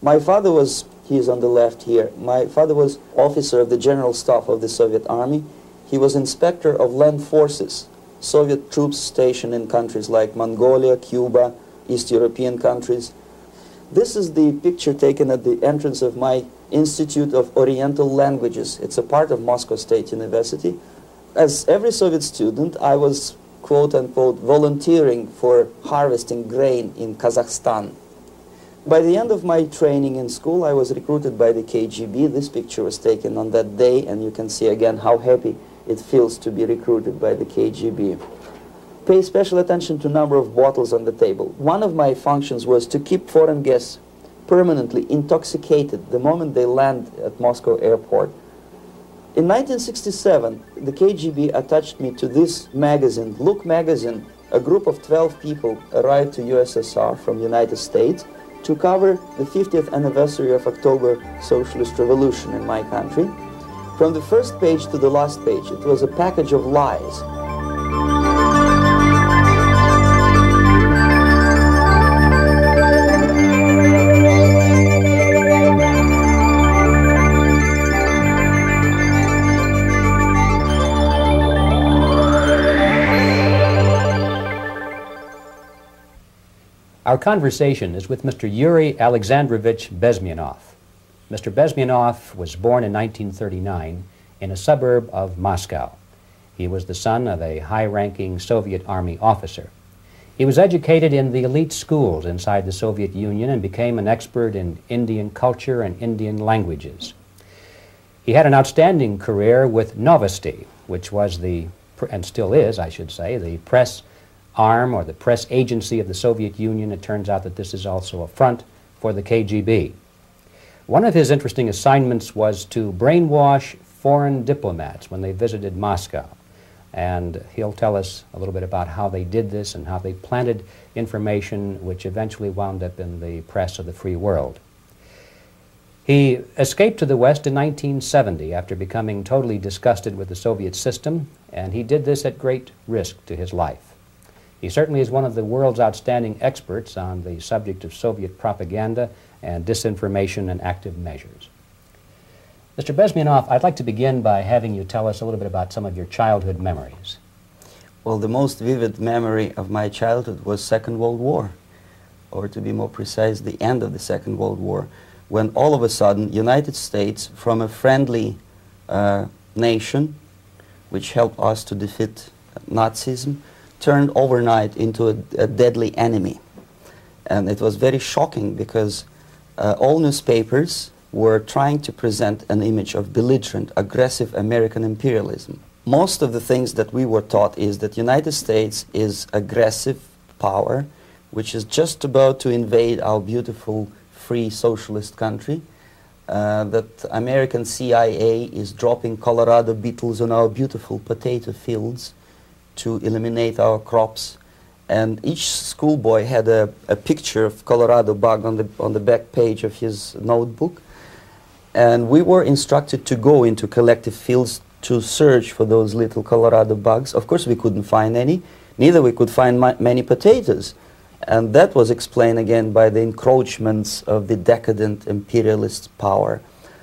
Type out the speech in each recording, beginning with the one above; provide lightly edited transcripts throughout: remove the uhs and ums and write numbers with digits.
My father was, he's on the left here, my father was officer of the General Staff of the Soviet Army. He was inspector of land forces, Soviet troops stationed in countries like Mongolia, Cuba, East European countries. This is the picture taken at the entrance of my Institute of Oriental Languages. It's a part of Moscow State University. As every Soviet student, I was, quote-unquote, volunteering for harvesting grain in Kazakhstan. By the end of my training in school, I was recruited by the KGB. This picture was taken on that day, and you can see again how happy it feels to be recruited by the KGB. Pay special attention to number of bottles on the table. One of my functions was to keep foreign guests permanently intoxicated the moment they land at Moscow airport. In 1967, the KGB attached me to this magazine, Look magazine. A group of 12 people arrived to USSR from United States to cover the 50th anniversary of October Socialist Revolution in my country. From the first page to the last page, it was a package of lies. Our conversation is with Mr. Yuri Alexandrovich Bezmenov. Mr. Bezmenov was born in 1939 in a suburb of Moscow. He was the son of a high-ranking Soviet Army officer. He was educated in the elite schools inside the Soviet Union and became an expert in Indian culture and Indian languages. He had an outstanding career with Novosti, which was the, and still is, I should say, the press arm or the press agency of the Soviet Union. It turns out that this is also a front for the KGB. One of his interesting assignments was to brainwash foreign diplomats when they visited Moscow. And he'll tell us a little bit about how they did this and how they planted information which eventually wound up in the press of the free world. He escaped to the West in 1970 after becoming totally disgusted with the Soviet system, and he did this at great risk to his life. He certainly is one of the world's outstanding experts on the subject of Soviet propaganda and disinformation and active measures. Mr. Bezmenov, I'd like to begin by having you tell us a little bit about some of your childhood memories. Well, the most vivid memory of my childhood was Second World War, or to be more precise, the end of the Second World War, when all of a sudden United States, from a friendly nation, which helped us to defeat Nazism, turned overnight into a deadly enemy. And it was very shocking because all newspapers were trying to present an image of belligerent, aggressive American imperialism. Most of the things that we were taught is that United States is aggressive power, which is just about to invade our beautiful, free, socialist country, that American CIA is dropping Colorado beetles on our beautiful potato fields to eliminate our crops, and each schoolboy had a picture of Colorado bug on the back page of his notebook, and we were instructed to go into collective fields to search for those little Colorado bugs. Of course we couldn't find any, neither we could find many potatoes, and that was explained again by the encroachments of the decadent imperialist power.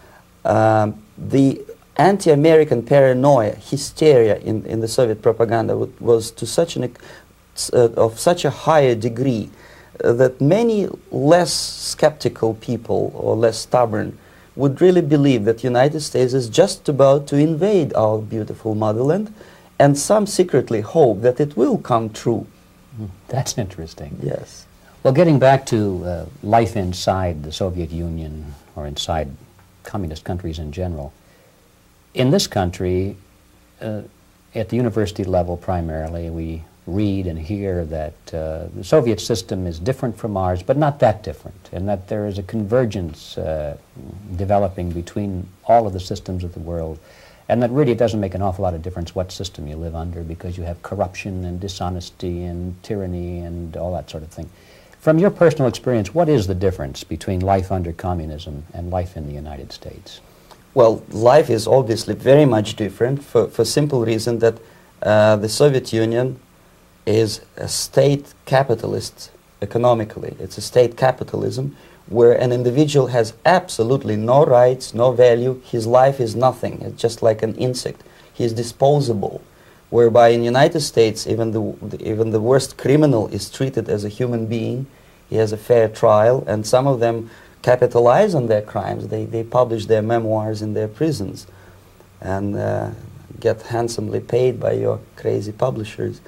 The anti-American paranoia, hysteria in the Soviet propaganda was to such of such a higher degree that many less skeptical people or less stubborn would really believe that the United States is just about to invade our beautiful motherland, and some secretly hope that it will come true. That's interesting. Yes. Well, getting back to life inside the Soviet Union or inside communist countries in general, in this country, at the university level primarily, we read and hear that the Soviet system is different from ours, but not that different, and that there is a convergence developing between all of the systems of the world, and that really it doesn't make an awful lot of difference what system you live under, because you have corruption and dishonesty and tyranny and all that sort of thing. From your personal experience, what is the difference between life under communism and life in the United States? Well, life is obviously very much different for simple reason that the Soviet Union is a state capitalist economically. It's a state capitalism where an individual has absolutely no rights, no value, his life is nothing, it's just like an insect. He is disposable, whereby in the United States even the worst criminal is treated as a human being, he has a fair trial, and some of them capitalize on their crimes. They publish their memoirs in their prisons and get handsomely paid by your crazy publishers.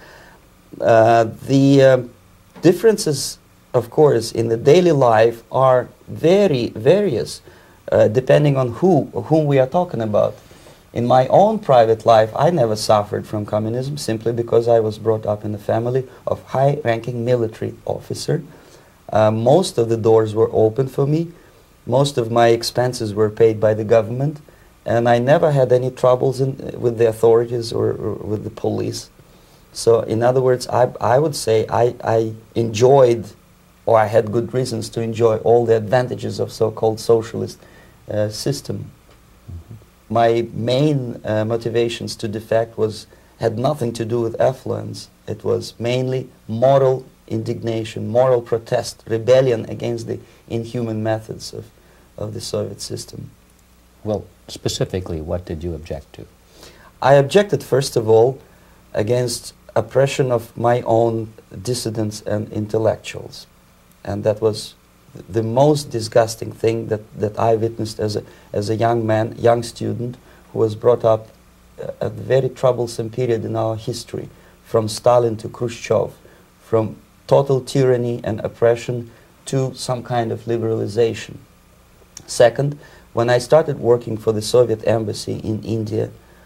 The differences, of course, in the daily life are very various, depending on whom we are talking about. In my own private life, I never suffered from communism simply because I was brought up in a family of high-ranking military officer. Most of the doors were open for me. Most of my expenses were paid by the government, and I never had any troubles with the authorities or with the police. So, in other words, I would say I enjoyed, or I had good reasons to enjoy all the advantages of so-called socialist system. My main motivations to defect had nothing to do with affluence. It was mainly moral indignation, moral protest, rebellion against the inhuman methods of the Soviet system. Well, specifically, what did you object to? I objected, first of all, against oppression of my own dissidents and intellectuals. And that was the most disgusting thing that I witnessed as a young man, young student, who was brought up at a very troublesome period in our history, from Stalin to Khrushchev, from total tyranny and oppression to some kind of liberalization. Second, when I started working for the Soviet embassy in India,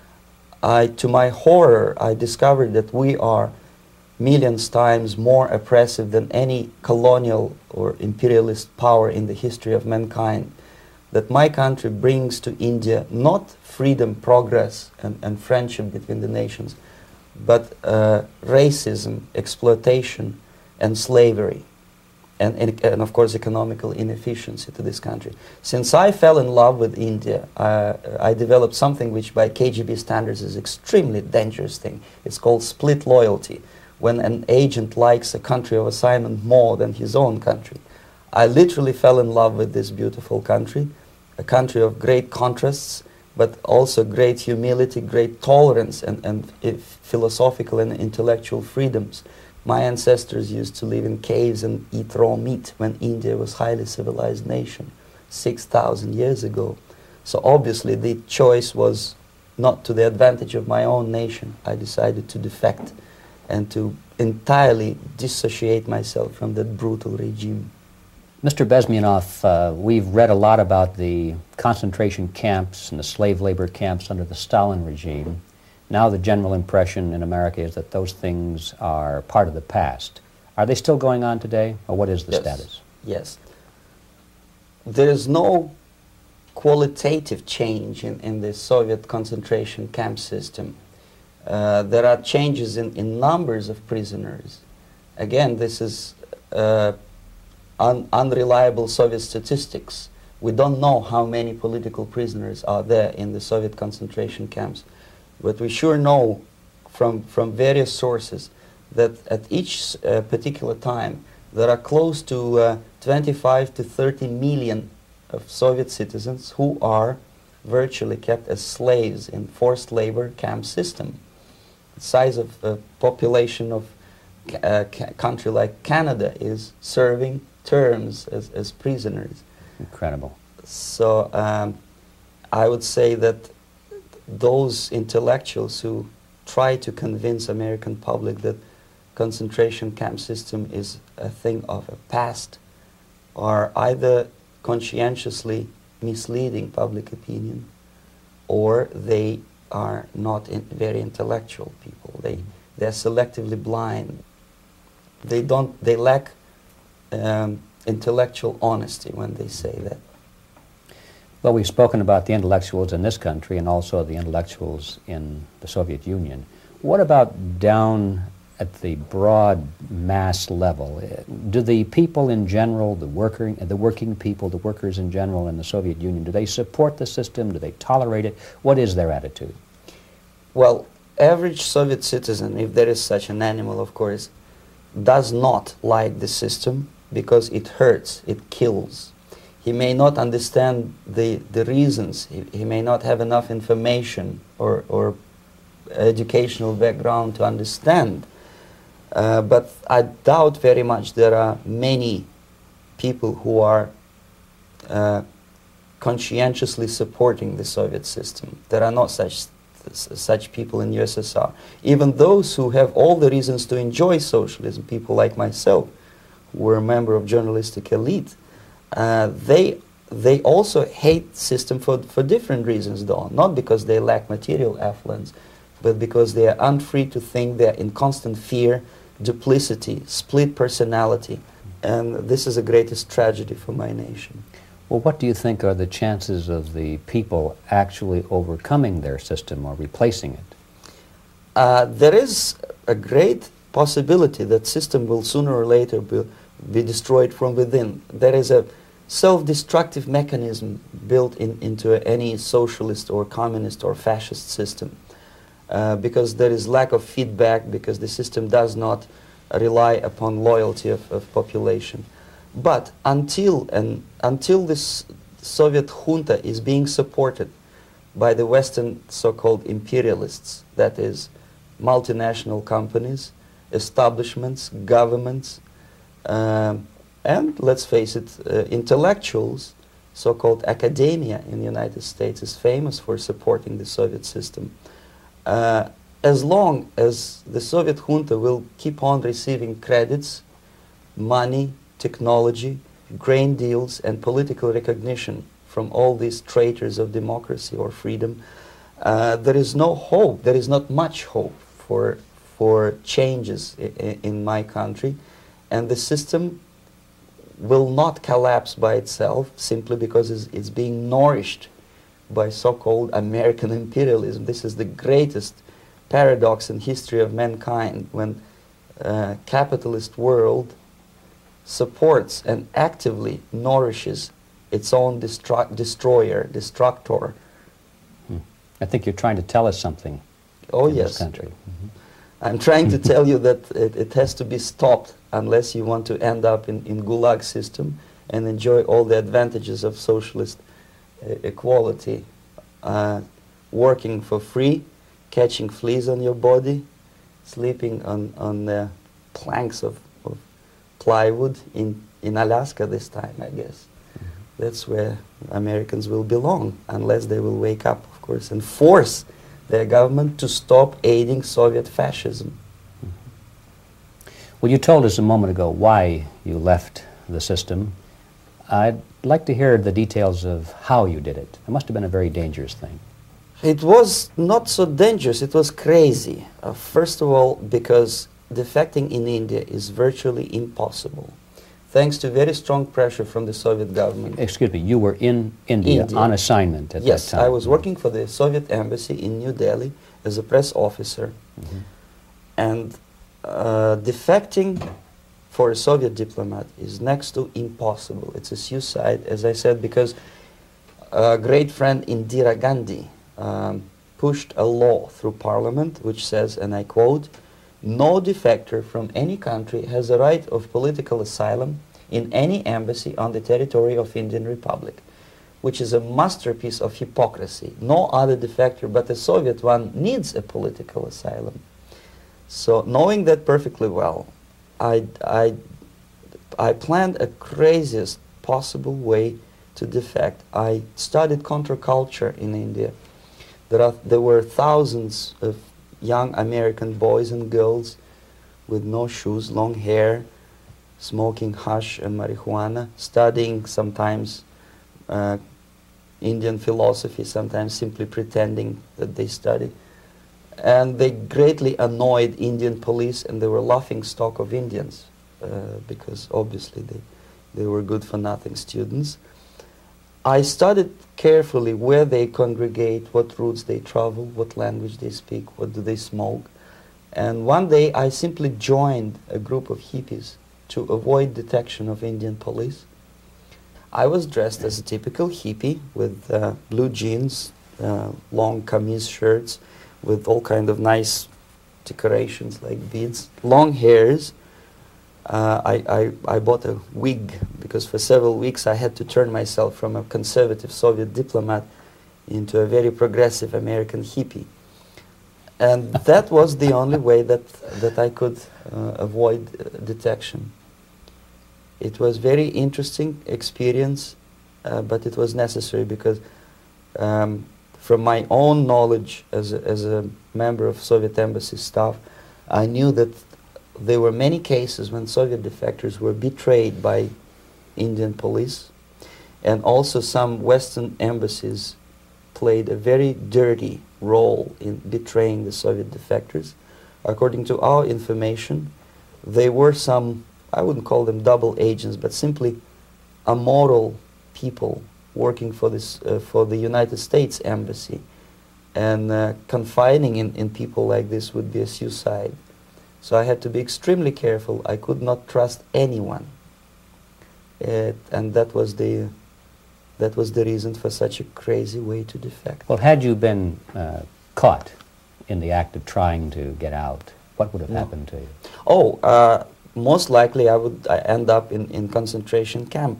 to my horror, I discovered that we are millions times more oppressive than any colonial or imperialist power in the history of mankind. That my country brings to India not freedom, progress, and friendship between the nations, but racism, exploitation, and slavery, and of course economical inefficiency to this country. Since I fell in love with India, I developed something which by KGB standards is extremely dangerous thing. It's called split loyalty, when an agent likes a country of assignment more than his own country. I literally fell in love with this beautiful country, a country of great contrasts, but also great humility, great tolerance, and philosophical and intellectual freedoms. My ancestors used to live in caves and eat raw meat when India was a highly civilized nation 6,000 years ago. So obviously the choice was not to the advantage of my own nation. I decided to defect and to entirely dissociate myself from that brutal regime. Mr. Bezmenov, we've read a lot about the concentration camps and the slave labor camps under the Stalin regime. Now the general impression in America is that those things are part of the past. Are they still going on today, or what is the status? Yes. There is no qualitative change in the Soviet concentration camp system. There are changes in numbers of prisoners. Again, this is unreliable Soviet statistics. We don't know how many political prisoners are there in the Soviet concentration camps. But we sure know from various sources that at each particular time there are close to 25 to 30 million of Soviet citizens who are virtually kept as slaves in forced labor camp system. The size of the population of a country like Canada is serving terms as prisoners. Incredible. So I would say that those intellectuals who try to convince American public that concentration camp system is a thing of a past are either conscientiously misleading public opinion, or they are not very intellectual people. They're selectively blind. They lack intellectual honesty when they say that. Well, we've spoken about the intellectuals in this country and also the intellectuals in the Soviet Union. What about down at the broad mass level? Do the people in general, the working people, the workers in general in the Soviet Union, do they support the system? Do they tolerate it? What is their attitude? Well, average Soviet citizen, if there is such an animal, of course, does not like the system because it hurts, it kills. he may not understand the reasons. He may not have enough information or educational background to understand. But I doubt very much there are many people who are conscientiously supporting the Soviet system. There are not such people in USSR. Even those who have all the reasons to enjoy socialism, people like myself, who were a member of journalistic elite, they also hate the system for different reasons, though. Not because they lack material affluence, but because they are unfree to think, they are in constant fear, duplicity, split personality. And this is the greatest tragedy for my nation. Well, what do you think are the chances of the people actually overcoming their system or replacing it? There is a great possibility that system will sooner or later be destroyed from within. There is a self-destructive mechanism built into any socialist or communist or fascist system, because there is lack of feedback, because the system does not rely upon loyalty of population. But until this Soviet junta is being supported by the Western so-called imperialists, that is, multinational companies, establishments, governments, and let's face it, intellectuals, so-called academia in the United States is famous for supporting the Soviet system. As long as the Soviet junta will keep on receiving credits, money, technology, grain deals, and political recognition from all these traitors of democracy or freedom, there is no hope, there is not much hope for changes in my country, and the system will not collapse by itself simply because it's being nourished by so-called American imperialism. This is the greatest paradox in history of mankind, when capitalist world supports and actively nourishes its own destroyer, destructor. I think you're trying to tell us something. Oh, in yes. This country. Mm-hmm. I'm trying to tell you that it has to be stopped unless you want to end up in Gulag system and enjoy all the advantages of socialist equality. Working for free, catching fleas on your body, sleeping on the planks of plywood in Alaska this time, I guess. Mm-hmm. That's where Americans will belong, unless they will wake up, of course, and force their government to stop aiding Soviet fascism. Mm-hmm. Well, you told us a moment ago why you left the system. I'd like to hear the details of how you did it. It must have been a very dangerous thing. It was not so dangerous, it was crazy. First of all, because defecting in India is virtually impossible, thanks to very strong pressure from the Soviet government. Excuse me, you were in India on assignment at that time? Yes, I was working for the Soviet embassy in New Delhi as a press officer. Mm-hmm. And defecting for a Soviet diplomat is next to impossible. It's a suicide, as I said, because a great friend Indira Gandhi pushed a law through parliament which says, and I quote, "No defector from any country has a right of political asylum in any embassy on the territory of Indian Republic," which is a masterpiece of hypocrisy. No other defector but the Soviet one needs a political asylum. So knowing that perfectly well, I planned a craziest possible way to defect. I studied counterculture in India. There were thousands of young American boys and girls with no shoes, long hair, smoking hash and marijuana, studying sometimes Indian philosophy, sometimes simply pretending that they study. And they greatly annoyed Indian police, and they were laughing stock of Indians because obviously they were good-for-nothing students. I studied carefully where they congregate, what routes they travel, what language they speak, what do they smoke. And one day I simply joined a group of hippies to avoid detection of Indian police. I was dressed as a typical hippie with blue jeans, long camise shirts with all kind of nice decorations like beads, long hairs, I bought a wig because for several weeks I had to turn myself from a conservative Soviet diplomat into a very progressive American hippie. And that was the only way that I could avoid detection. It was very interesting experience, but it was necessary because from my own knowledge as a member of Soviet embassy staff, I knew that there were many cases when Soviet defectors were betrayed by Indian police, and also some Western embassies played a very dirty role in betraying the Soviet defectors. According to our information, they were some, I wouldn't call them double agents, but simply amoral people working for this for the United States Embassy, and confining in people like this would be a suicide. So I had to be extremely careful. I could not trust anyone, and that was the reason for such a crazy way to defect. Well, had you been caught in the act of trying to get out, what would have happened to you? Oh, most likely I would end up in concentration camp.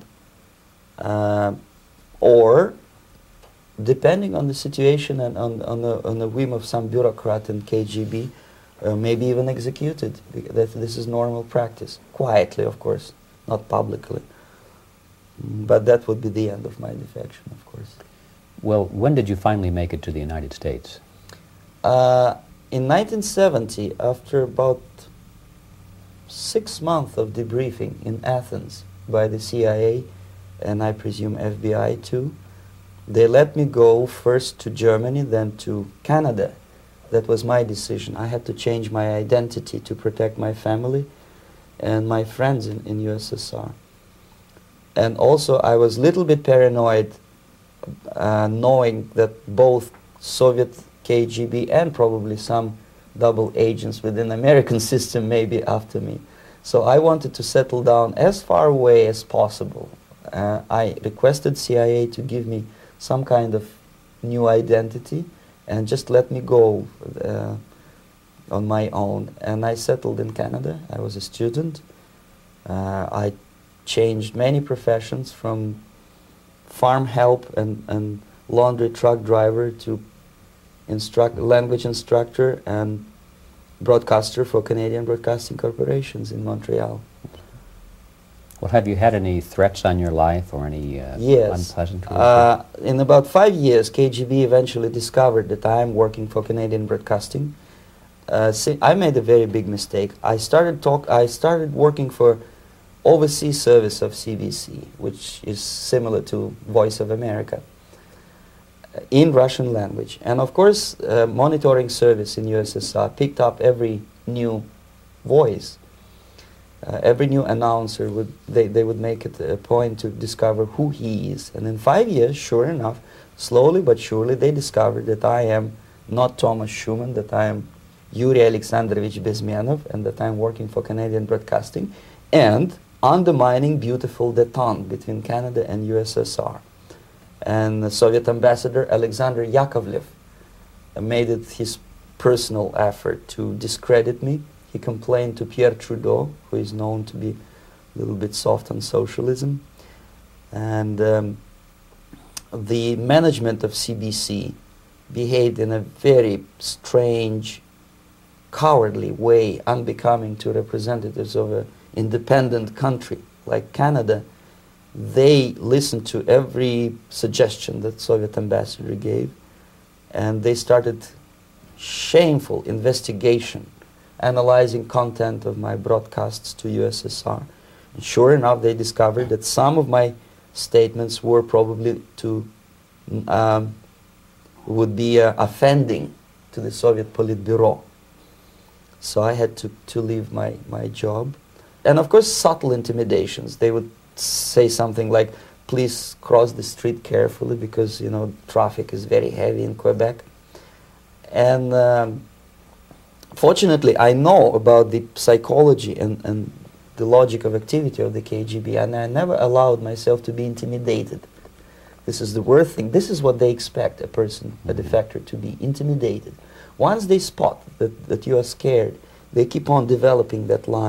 Or, depending on the situation and on the whim of some bureaucrat in KGB, maybe even executed. This is normal practice. Quietly, of course, not publicly. But that would be the end of my defection, of course. Well, when did you finally make it to the United States? In 1970, after about 6 months of debriefing in Athens by the CIA, and I presume FBI too, they let me go first to Germany, then to Canada. That was my decision. I had to change my identity to protect my family and my friends in USSR. And also I was a little bit paranoid knowing that both Soviet KGB and probably some double agents within the American system may be after me. So I wanted to settle down as far away as possible. I requested CIA to give me some kind of new identity and just let me go on my own. And I settled in Canada. I was a student. I changed many professions, from farm help and laundry truck driver to language instructor and broadcaster for Canadian Broadcasting Corporations in Montreal. Well, have you had any threats on your life or any yes. unpleasant? In about 5 years, KGB eventually discovered that I am working for Canadian Broadcasting. I made a very big mistake. I started working for overseas service of CBC, which is similar to Voice of America, in Russian language. And of course, monitoring service in USSR picked up every new voice. Every new announcer they would make it a point to discover who he is. And in 5 years, sure enough, slowly but surely, they discovered that I am not Thomas Schumann, that I am Yuri Alexandrovich Bezmenov, and that I am working for Canadian Broadcasting, and undermining beautiful détente between Canada and USSR. And the Soviet ambassador Alexander Yakovlev made it his personal effort to discredit me. He complained to Pierre Trudeau, who is known to be a little bit soft on socialism. And the management of CBC behaved in a very strange, cowardly way, unbecoming to representatives of an independent country like Canada. They listened to every suggestion that Soviet ambassador gave, and they started shameful investigation, analyzing content of my broadcasts to USSR. And sure enough, they discovered that some of my statements were probably would be offending to the Soviet Politburo. So I had to leave my job. And of course, subtle intimidations. They would say something like, please cross the street carefully because, you know, traffic is very heavy in Quebec. And fortunately, I know about the psychology and the logic of activity of the KGB, and I never allowed myself to be intimidated. This is the worst thing. This is what they expect a person, a defector, to be intimidated. Once they spot that you are scared, they keep on developing that line,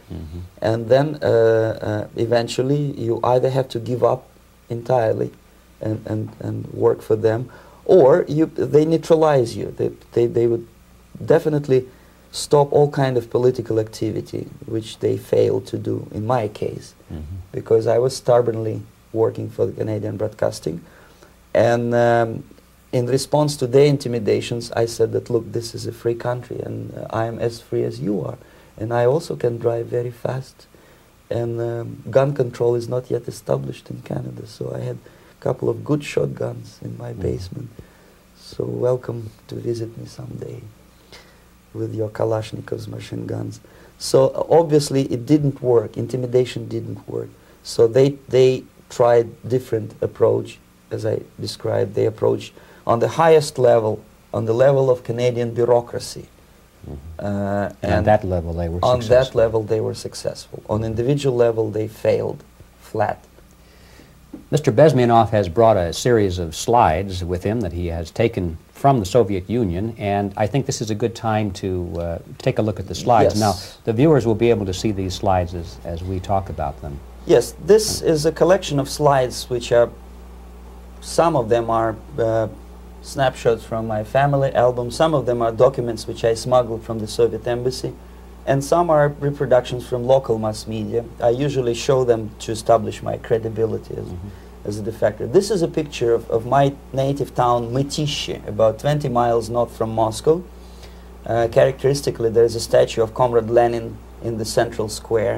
And then eventually you either have to give up entirely and work for them, or they neutralize you. They would definitely stop all kind of political activity, which they failed to do in my case, because I was stubbornly working for the Canadian Broadcasting. And in response to their intimidations, I said that, look, this is a free country, and I am as free as you are. And I also can drive very fast. And gun control is not yet established in Canada, so I had a couple of good shotguns in my basement. So welcome to visit me someday with your Kalashnikovs machine guns. So obviously it didn't work. Intimidation didn't work. So they tried different approach, as I described. They approached on the highest level, on the level of Canadian bureaucracy. And at that level they were successful. On that level they were successful. On individual level they failed flat. Mr. Bezmenov has brought a series of slides with him that he has taken from the Soviet Union, and I think this is a good time to take a look at the slides. Yes. Now, the viewers will be able to see these slides as we talk about them. Yes, this is a collection of slides which are, some of them are snapshots from my family album, some of them are documents which I smuggled from the Soviet embassy, and some are reproductions from local mass media. I usually show them to establish my credibility as a defector. This is a picture of my native town, Mytishi, about 20 miles north from Moscow. Characteristically, there is a statue of Comrade Lenin in the central square.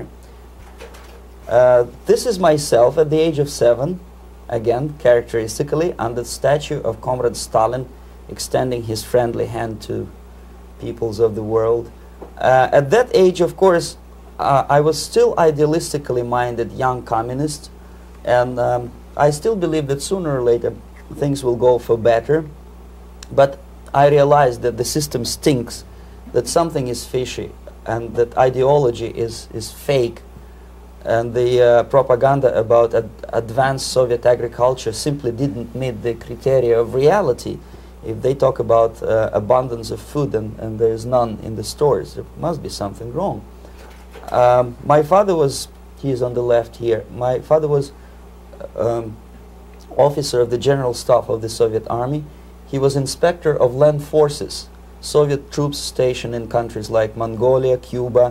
This is myself at the age of 7, again, characteristically, under the statue of Comrade Stalin, extending his friendly hand to peoples of the world. At that age, of course, I was still idealistically minded young communist, and I still believe that sooner or later things will go for better. But I realized that the system stinks, that something is fishy, and that ideology is fake, and the propaganda about advanced Soviet agriculture simply didn't meet the criteria of reality. If they talk about abundance of food and there is none in the stores, there must be something wrong. My father was, he is on the left here, my father was officer of the General Staff of the Soviet Army. He was inspector of land forces, Soviet troops stationed in countries like Mongolia, Cuba,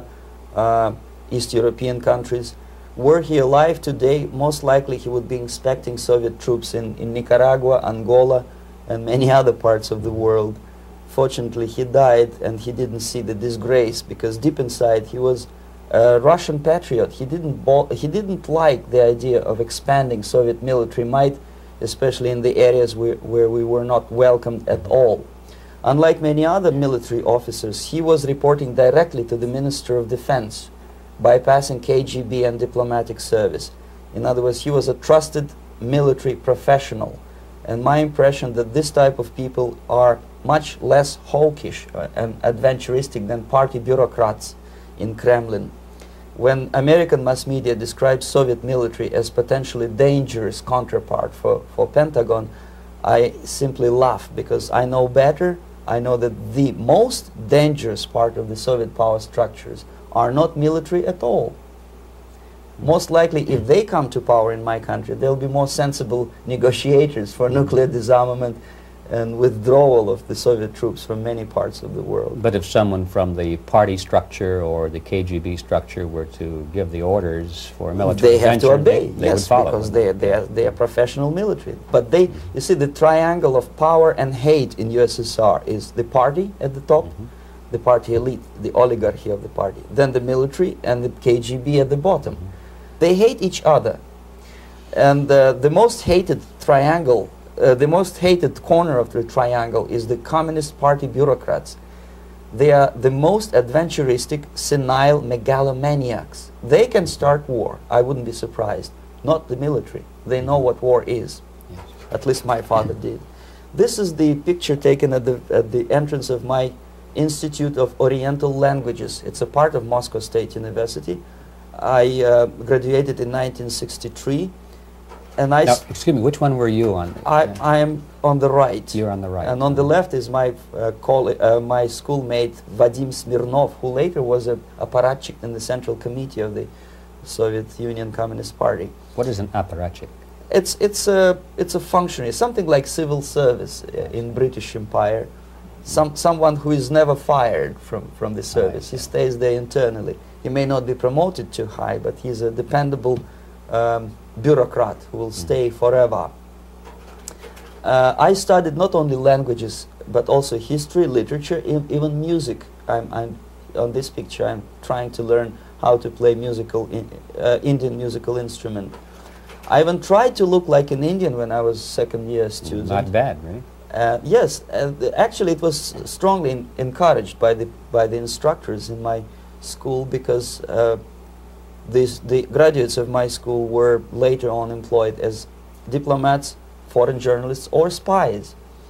East European countries. Were he alive today, most likely he would be inspecting Soviet troops in Nicaragua, Angola, and many other parts of the world. Fortunately, he died and he didn't see the disgrace, because deep inside he was a Russian patriot. He didn't like the idea of expanding Soviet military might, especially in the areas where we were not welcomed at all. Unlike many other military officers, he was reporting directly to the Minister of Defense, bypassing KGB and diplomatic service. In other words, he was a trusted military professional. And my impression that this type of people are much less hawkish and adventuristic than party bureaucrats in Kremlin. When American mass media describes Soviet military as potentially dangerous counterpart for Pentagon, I simply laugh, because I know better. I know that the most dangerous part of the Soviet power structures are not military at all. Most likely, if they come to power in my country, they'll be more sensible negotiators for nuclear disarmament and withdrawal of the Soviet troops from many parts of the world. But if someone from the party structure or the KGB structure were to give the orders for a military they have to obey, they yes, would follow. because they are professional military. But they, you see, the triangle of power and hate in USSR is the party at the top, the party elite, the oligarchy of the party, then the military and the KGB at the bottom. They hate each other, and the most hated triangle, the most hated corner of the triangle is the Communist Party bureaucrats. They are the most adventuristic, senile megalomaniacs. They can start war, I wouldn't be surprised. Not the military. They know what war is. Yes. At least my father did. This is the picture taken at the entrance of my Institute of Oriental Languages. It's a part of Moscow State University. I graduated in 1963. And now, excuse me, which one were you on? I am on the right. You're on the right. And on the left is my my schoolmate Vadim Smirnov, who later was a apparatchik in the Central Committee of the Soviet Union Communist Party. What is an apparatchik? It's a functionary, something like civil service in British Empire. Someone who is never fired from the service. He stays there internally. He may not be promoted too high, but he's a dependable bureaucrat who will stay forever. I studied not only languages, but also history, literature, even music. I'm on this picture. I'm trying to learn how to play Indian musical instrument. I even tried to look like an Indian when I was second-year student. Not bad, right? Yes, actually it was strongly encouraged by the instructors in my school, because the graduates of my school were later on employed as diplomats, foreign journalists, or spies.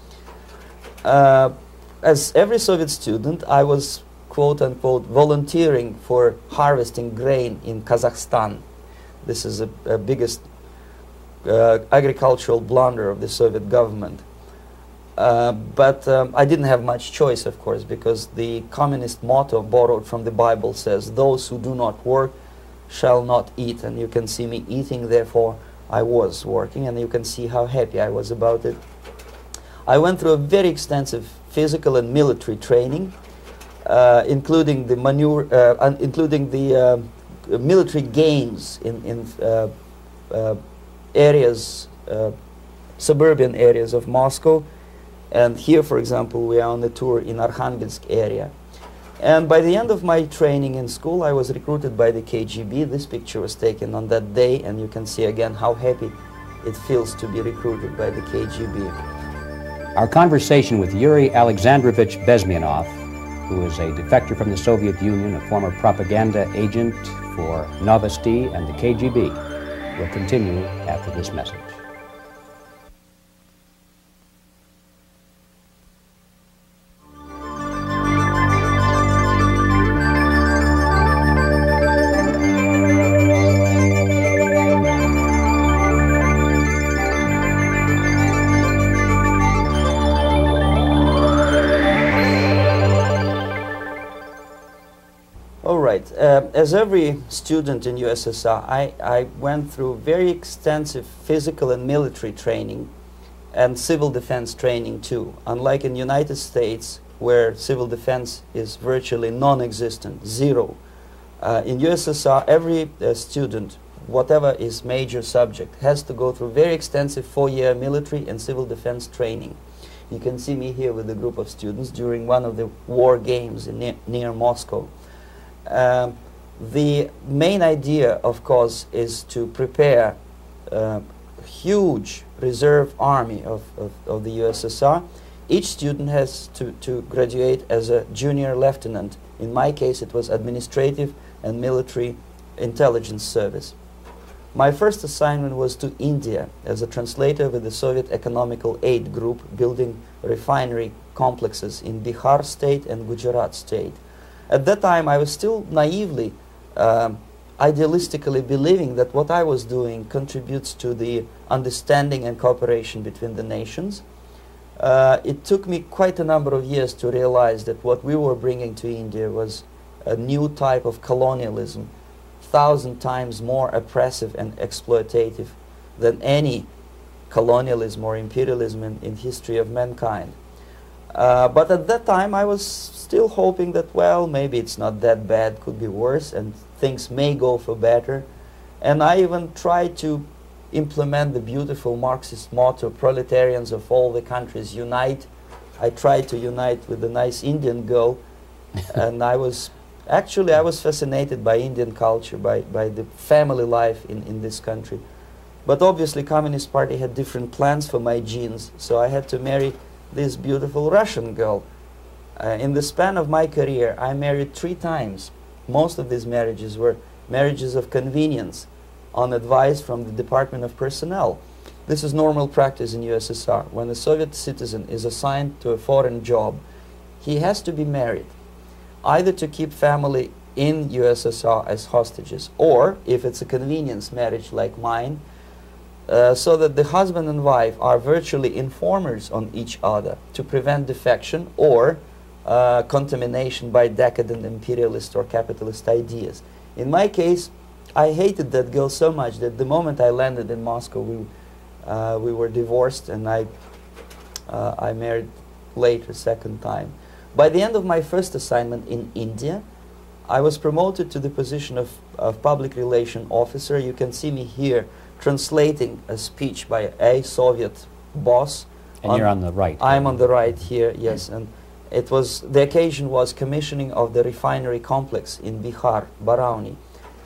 As every Soviet student, I was quote-unquote volunteering for harvesting grain in Kazakhstan. This is a biggest agricultural blunder of the Soviet government. But I didn't have much choice, of course, because the communist motto borrowed from the Bible says, "Those who do not work shall not eat." And you can see me eating, therefore I was working, and you can see how happy I was about it. I went through a very extensive physical and military training, including the military games in areas, suburban areas of Moscow. And here, for example, we are on a tour in Arkhangelsk area. And by the end of my training in school, I was recruited by the KGB. This picture was taken on that day, and you can see again how happy it feels to be recruited by the KGB. Our conversation with Yuri Alexandrovich Bezmenov, who is a defector from the Soviet Union, a former propaganda agent for Novosti and the KGB, will continue after this message. As every student in USSR, I went through very extensive physical and military training and civil defense training too. Unlike in the United States, where civil defense is virtually non-existent, zero. In USSR, every student, whatever his major subject, has to go through very extensive 4-year military and civil defense training. You can see me here with a group of students during one of the war games near Moscow. The main idea, of course, is to prepare a huge reserve army of the USSR. Each student has to graduate as a junior lieutenant. In my case, it was administrative and military intelligence service. My first assignment was to India as a translator with the Soviet Economical Aid Group, building refinery complexes in Bihar state and Gujarat state. At that time, I was still naively, idealistically believing that what I was doing contributes to the understanding and cooperation between the nations. It took me quite a number of years to realize that what we were bringing to India was a new type of colonialism, 1,000 times more oppressive and exploitative than any colonialism or imperialism in history of mankind. But at that time, I was still hoping that, well, maybe it's not that bad, could be worse, and things may go for better. And I even tried to implement the beautiful Marxist motto, "Proletarians of all the countries unite." I tried to unite with a nice Indian girl, and I was fascinated by Indian culture, by the family life in this country. But obviously, Communist Party had different plans for my genes, so I had to marry this beautiful Russian girl. In the span of my career, I married 3 times. Most of these marriages were marriages of convenience, on advice from the Department of Personnel. This is normal practice in USSR. When a Soviet citizen is assigned to a foreign job, he has to be married, either to keep family in USSR as hostages, or, if it's a convenience marriage like mine, so that the husband and wife are virtually informers on each other to prevent defection or contamination by decadent imperialist or capitalist ideas. In my case, I hated that girl so much that the moment I landed in Moscow, we were divorced, and I married later, second time. By the end of my first assignment in India, I was promoted to the position of public relation officer. You can see me here translating a speech by a Soviet boss. And you're on the right. I'm on the right here, yes. And it was, the occasion was commissioning of the refinery complex in Bihar, Barauni.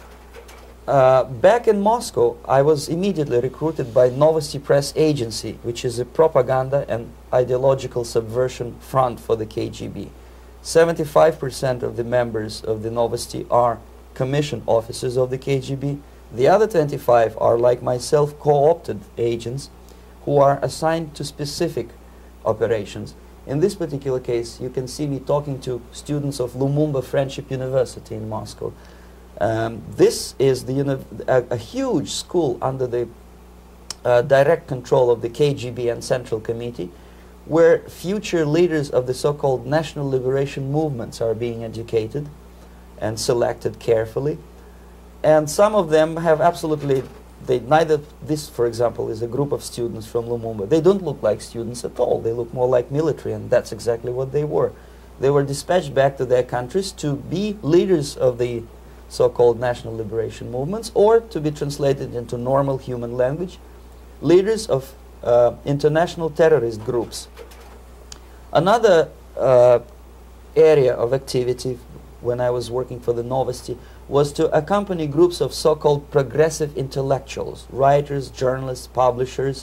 Back in Moscow, I was immediately recruited by Novosti Press Agency, which is a propaganda and ideological subversion front for the KGB. 75% of the members of the Novosti are commissioned officers of the KGB. The other 25 are, like myself, co-opted agents who are assigned to specific operations. In this particular case, you can see me talking to students of Lumumba Friendship University in Moscow. This is a huge school under the direct control of the KGB and Central Committee, where future leaders of the so-called national liberation movements are being educated and selected carefully. And some of them have absolutely, this, for example, is a group of students from Lumumba. They don't look like students at all. They look more like military, and that's exactly what they were. They were dispatched back to their countries to be leaders of the so-called national liberation movements, or to be translated into normal human language, leaders of international terrorist groups. Another area of activity when I was working for the Novosti was to accompany groups of so-called progressive intellectuals, writers, journalists, publishers,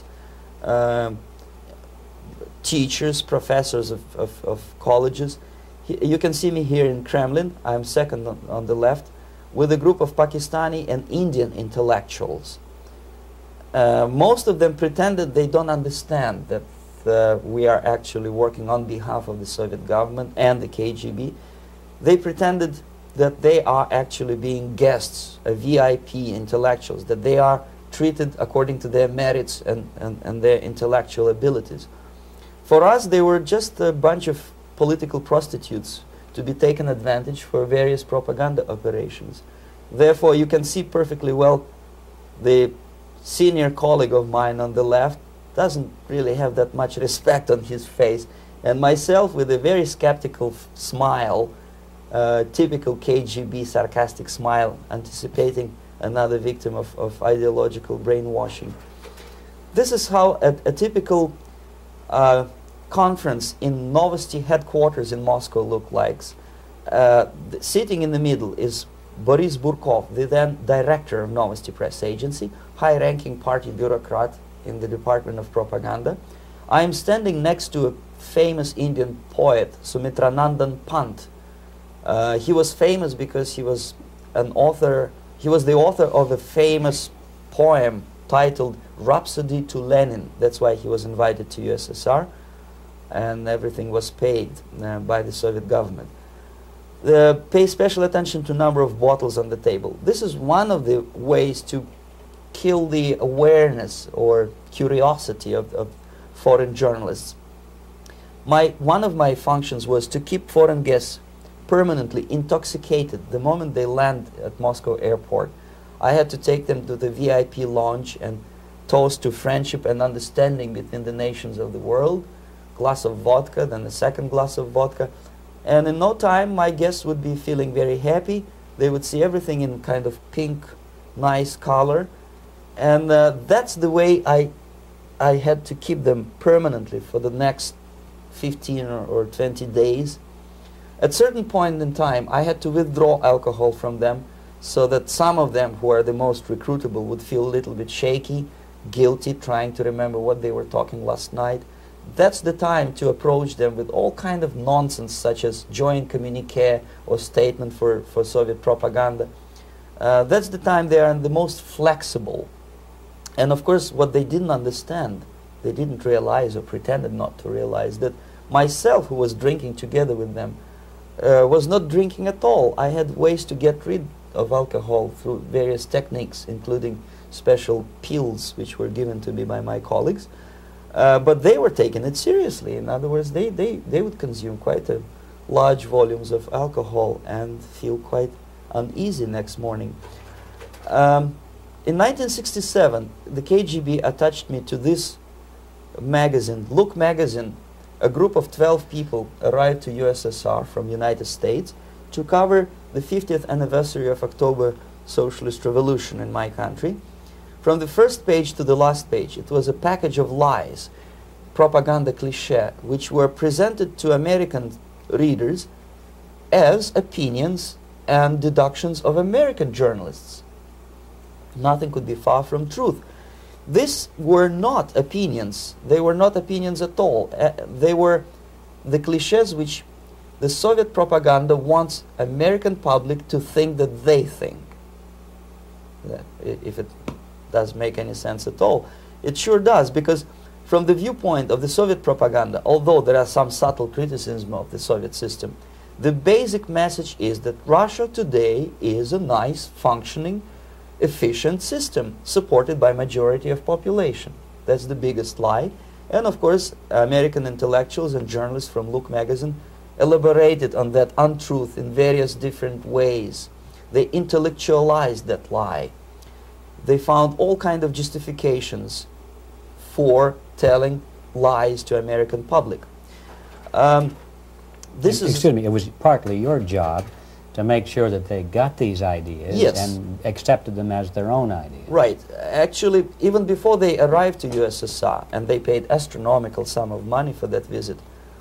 teachers, professors of colleges. You can see me here in Kremlin. I'm second on the left, with a group of Pakistani and Indian intellectuals. Most of them pretended they don't understand that we are actually working on behalf of the Soviet government and the KGB. They pretended that they are actually being guests, VIP intellectuals, that they are treated according to their merits and their intellectual abilities. For us, they were just a bunch of political prostitutes to be taken advantage for various propaganda operations. Therefore, you can see perfectly well the senior colleague of mine on the left doesn't really have that much respect on his face, and myself with a very skeptical smile, typical KGB sarcastic smile, anticipating another victim of ideological brainwashing. This is how a typical conference in Novosti headquarters in Moscow looked like. Sitting in the middle is Boris Burkov, the then director of Novosti Press Agency, high-ranking party bureaucrat in the Department of Propaganda. I am standing next to a famous Indian poet, Sumitranandan Pant. He was famous because he was an author. He was the author of a famous poem titled Rhapsody to Lenin. That's why he was invited to USSR, and everything was paid by the Soviet government. Pay special attention to number of bottles on the table. This is one of the ways to kill the awareness or curiosity of foreign journalists. One of my functions was to keep foreign guests permanently intoxicated the moment they land at Moscow airport. I had to take them to the VIP lounge and toast to friendship and understanding between the nations of the world. Glass of vodka, then a second glass of vodka. And in no time, my guests would be feeling very happy. They would see everything in kind of pink, nice color. And that's the way I had to keep them permanently for the next 15 or 20 days. At a certain point in time, I had to withdraw alcohol from them so that some of them, who are the most recruitable, would feel a little bit shaky, guilty, trying to remember what they were talking last night. That's the time to approach them with all kind of nonsense, such as joint communique or statement for Soviet propaganda. That's the time they are the most flexible. And of course, what they didn't understand, they didn't realize or pretended not to realize, that myself, who was drinking together with them, was not drinking at all. I had ways to get rid of alcohol through various techniques, including special pills which were given to me by my colleagues. But they were taking it seriously. In other words, they would consume quite large volumes of alcohol and feel quite uneasy next morning. In 1967, the KGB attached me to this magazine, Look magazine. A group of 12 people arrived to USSR from United States to cover the 50th anniversary of October Socialist Revolution in my country. From the first page to the last page, it was a package of lies, propaganda cliché, which were presented to American readers as opinions and deductions of American journalists. Nothing could be far from truth. These were not opinions. They were not opinions at all. They were the clichés which the Soviet propaganda wants American public to think that they think. If it does make any sense at all. It sure does, because from the viewpoint of the Soviet propaganda, although there are some subtle criticism of the Soviet system, the basic message is that Russia today is a nice, functioning, efficient system supported by majority of population. That's the biggest lie. And of course, American intellectuals and journalists from Look magazine elaborated on that untruth in various different ways. They intellectualized that lie. They found all kind of justifications for telling lies to American public. Excuse me, it was partly your job to make sure that they got these ideas, yes, and accepted them as their own ideas. Right. Actually, even before they arrived to USSR, and they paid astronomical sum of money for that visit,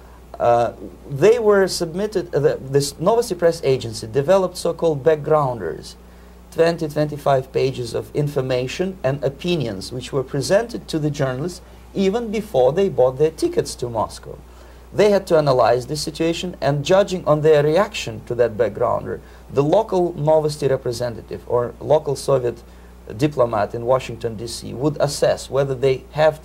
they were submitted, this Novosti Press Agency developed so-called backgrounders, 20-25 pages of information and opinions which were presented to the journalists even before they bought their tickets to Moscow. They had to analyze the situation, and judging on their reaction to that backgrounder, the local Novosti representative or local Soviet diplomat in Washington, D.C. would assess whether they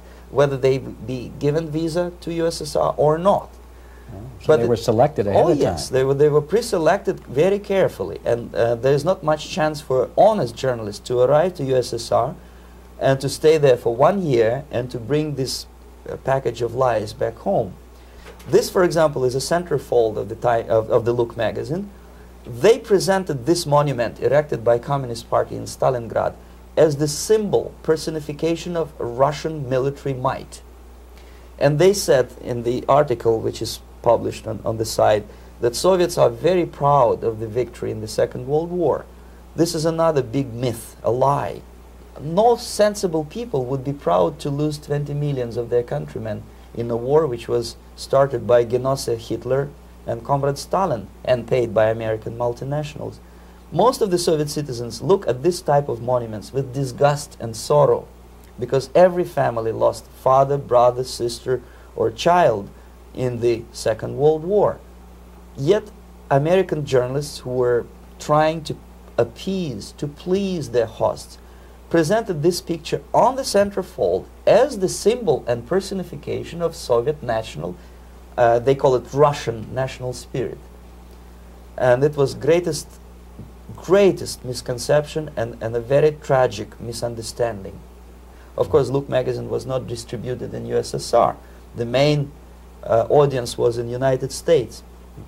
be given visa to USSR or not. So but they were selected ahead of time. Oh yes, they were pre-selected very carefully, and there is not much chance for honest journalists to arrive to USSR and to stay there for 1 year and to bring this package of lies back home. This, for example, is a centerfold of the Look magazine. They presented this monument erected by Communist Party in Stalingrad as the symbol, personification of Russian military might. And they said in the article, which is published on the site, that Soviets are very proud of the victory in the Second World War. This is another big myth, a lie. No sensible people would be proud to lose 20 millions of their countrymen in a war which was started by Genoese Hitler and Comrade Stalin and paid by American multinationals. Most of the Soviet citizens look at this type of monuments with disgust and sorrow, because every family lost father, brother, sister, or child in the Second World War. Yet American journalists who were trying to appease, to please their hosts, presented this picture on the centerfold as the symbol and personification of Soviet national, they call it Russian national spirit. And it was greatest misconception and a very tragic misunderstanding. Of course, Look magazine was not distributed in USSR. The main audience was in United States.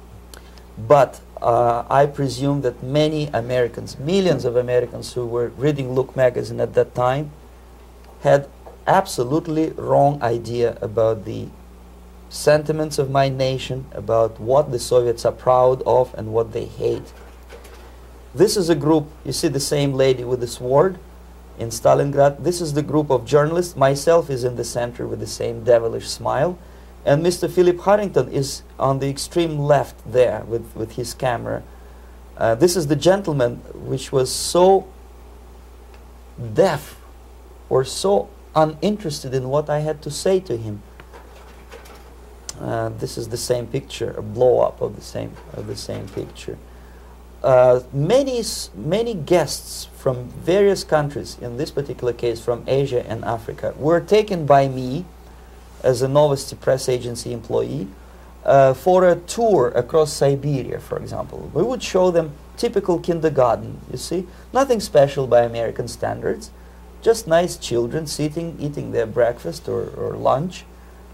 But I presume that many Americans, millions of Americans who were reading Look magazine at that time, had absolutely wrong idea about the sentiments of my nation, about what the Soviets are proud of and what they hate. This is a group, you see the same lady with the sword in Stalingrad. This is the group of journalists. Myself is in the center with the same devilish smile. And Mr. Philip Harrington is on the extreme left there with his camera. This is the gentleman which was so deaf or so uninterested in what I had to say to him. This is the same picture, a blow-up of the same picture. Many guests from various countries, in this particular case from Asia and Africa, were taken by me as a Novosti Press Agency employee for a tour across Siberia, for example. We would show them typical kindergarten, you see, nothing special by American standards, just nice children sitting, eating their breakfast or lunch.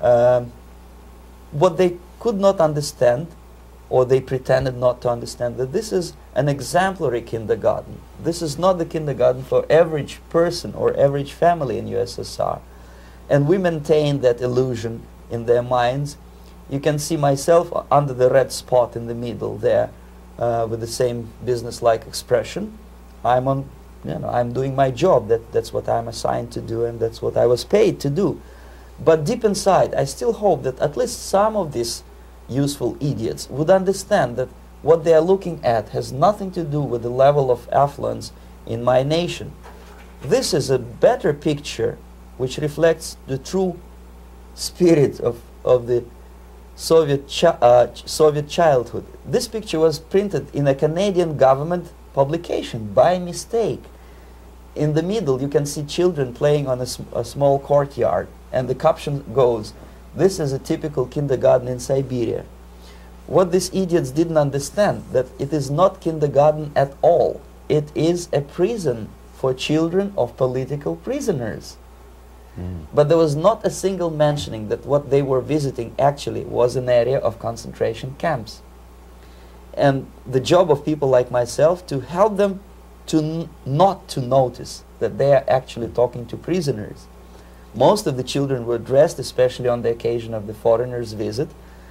What they could not understand, or they pretended not to understand, that this is an exemplary kindergarten. This is not the kindergarten for average person or average family in USSR. And we maintain that illusion in their minds. You can see myself under the red spot in the middle there, with the same business-like expression. I'm doing my job. That's what I'm assigned to do, and that's what I was paid to do. But deep inside, I still hope that at least some of these useful idiots would understand that what they are looking at has nothing to do with the level of affluence in my nation. This is a better picture which reflects the true spirit of the Soviet childhood. This picture was printed in a Canadian government publication by mistake. In the middle, you can see children playing on a small courtyard, and the caption goes, "This is a typical kindergarten in Siberia." What these idiots didn't understand, that it is not kindergarten at all. It is a prison for children of political prisoners. But there was not a single mentioning that what they were visiting actually was an area of concentration camps. And the job of people like myself to help them to not to notice that they are actually talking to prisoners. Most of the children were dressed, especially on the occasion of the foreigners' visit.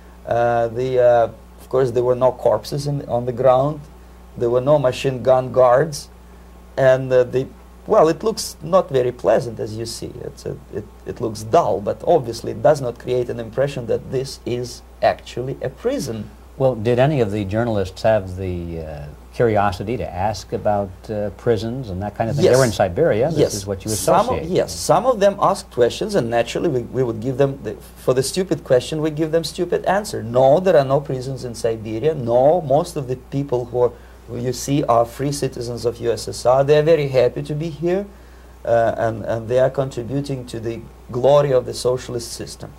Of course, there were no corpses on the ground. There were no machine gun guards. And well, it looks not very pleasant, as you see. It looks dull, but obviously it does not create an impression that this is actually a prison. Well, did any of the journalists have the curiosity to ask about prisons and that kind of thing? Yes. They were in Siberia. This Yes. is what you associate. Yes, some of them asked questions, and naturally we would give them, for the stupid question, we give them stupid answer. No, there are no prisons in Siberia. No, most of the people who you see are free citizens of USSR. They are very happy to be here, and they are contributing to the glory of the socialist system.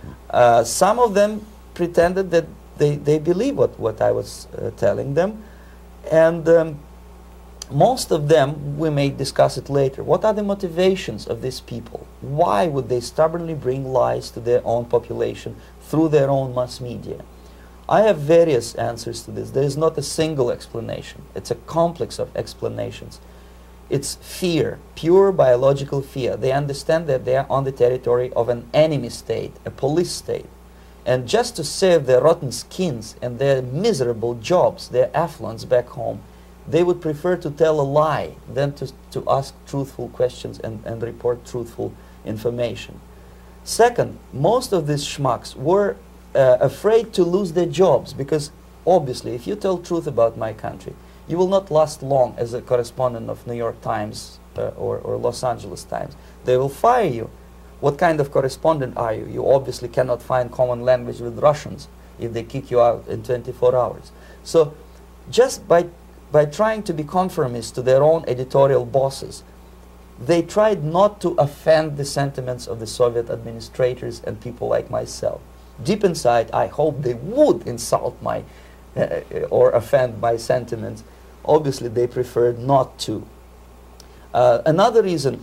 Some of them pretended that they believe what I was telling them, and most of them, we may discuss it later, what are the motivations of these people? Why would they stubbornly bring lies to their own population through their own mass media? I have various answers to this. There is not a single explanation. It's a complex of explanations. It's fear, pure biological fear. They understand that they are on the territory of an enemy state, a police state. And just to save their rotten skins and their miserable jobs, their affluence back home, they would prefer to tell a lie than to ask truthful questions and report truthful information. Second, most of these schmucks were afraid to lose their jobs, because obviously if you tell truth about my country, you will not last long as a correspondent of New York Times or Los Angeles Times. They will fire you. What kind of correspondent are you? You obviously cannot find common language with Russians if they kick you out in 24 hours. So just by trying to be conformist to their own editorial bosses, they tried not to offend the sentiments of the Soviet administrators and people like myself. Deep inside, I hope they would insult my or offend my sentiments. Obviously, they preferred not to. Another reason,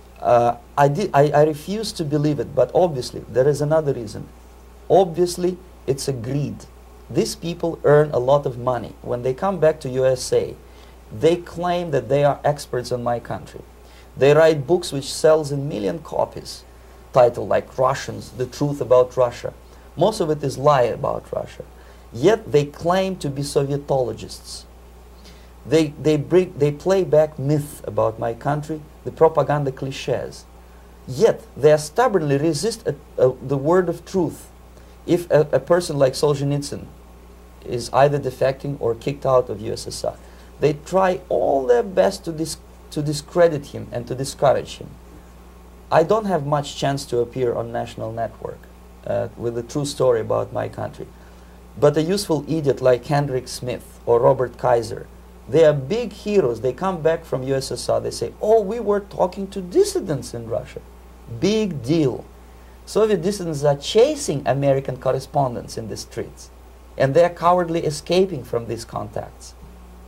I refuse to believe it, but obviously, there is another reason. Obviously, it's a greed. These people earn a lot of money. When they come back to USA, they claim that they are experts on my country. They write books which sells in million copies, titled like Russians, The Truth About Russia. Most of it is lie about Russia. Yet they claim to be Sovietologists. They play back myth about my country, the propaganda cliches. Yet they stubbornly resist the word of truth. If a person like Solzhenitsyn is either defecting or kicked out of USSR, they try all their best to discredit him and to discourage him. I don't have much chance to appear on national network with a true story about my country. But a useful idiot like Hendrik Smith or Robert Kaiser, they are big heroes. They come back from USSR. They say, oh, we were talking to dissidents in Russia. Big deal. Soviet dissidents are chasing American correspondents in the streets, and they are cowardly escaping from these contacts.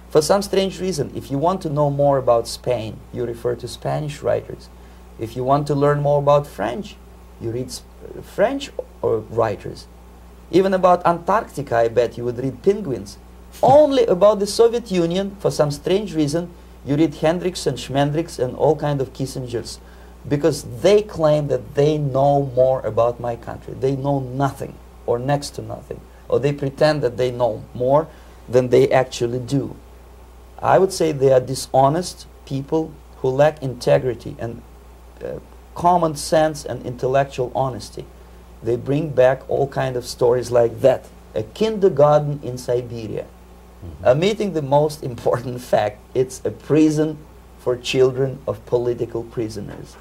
For some strange reason, if you want to know more about Spain, you refer to Spanish writers. If you want to learn more about French, you read French writers. Even about Antarctica, I bet you would read Penguins. Only about the Soviet Union, for some strange reason, you read Hendricks and Schmendricks and all kind of Kissingers, because they claim that they know more about my country. They know nothing, or next to nothing, or they pretend that they know more than they actually do. I would say they are dishonest people who lack integrity and common sense and intellectual honesty. They bring back all kind of stories like that. A kindergarten in Siberia. Omitting the most important fact, it's a prison for children of political prisoners.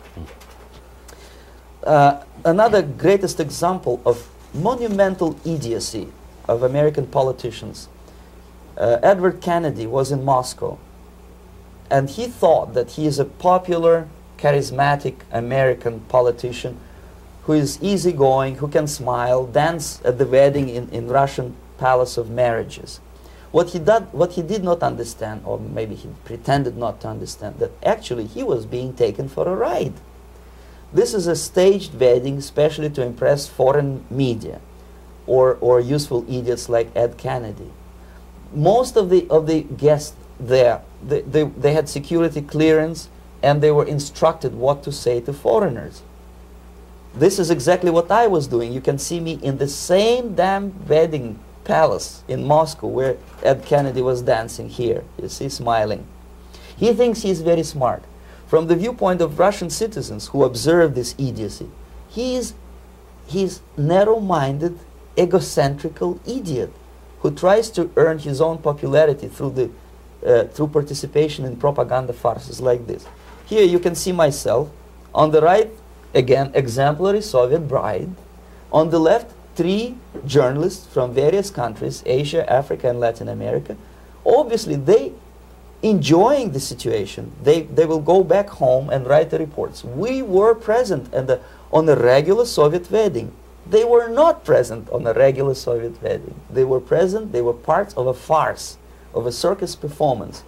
Another greatest example of monumental idiocy of American politicians. Edward Kennedy was in Moscow, and he thought that he is a popular, charismatic American politician who is easygoing, who can smile, dance at the wedding in Russian Palace of Marriages. What he did not understand, or maybe he pretended not to understand, that actually he was being taken for a ride. This is a staged wedding, especially to impress foreign media or useful idiots like Ed Kennedy. Most of the guests there, they had security clearance, and they were instructed what to say to foreigners. This is exactly what I was doing. You can see me in the same damn wedding palace in Moscow where Ed Kennedy was dancing here. You see, smiling. He thinks he's very smart. From the viewpoint of Russian citizens who observe this idiocy, he's narrow-minded, egocentrical idiot who tries to earn his own popularity through participation in propaganda farces like this. Here you can see myself. On the right, again, exemplary Soviet bride. On the left, 3 journalists from various countries, Asia, Africa, and Latin America. Obviously, they enjoying the situation. They will go back home and write the reports. We were present on a regular Soviet wedding. They were not present on a regular Soviet wedding. They were present, they were part of a farce, of a circus performance.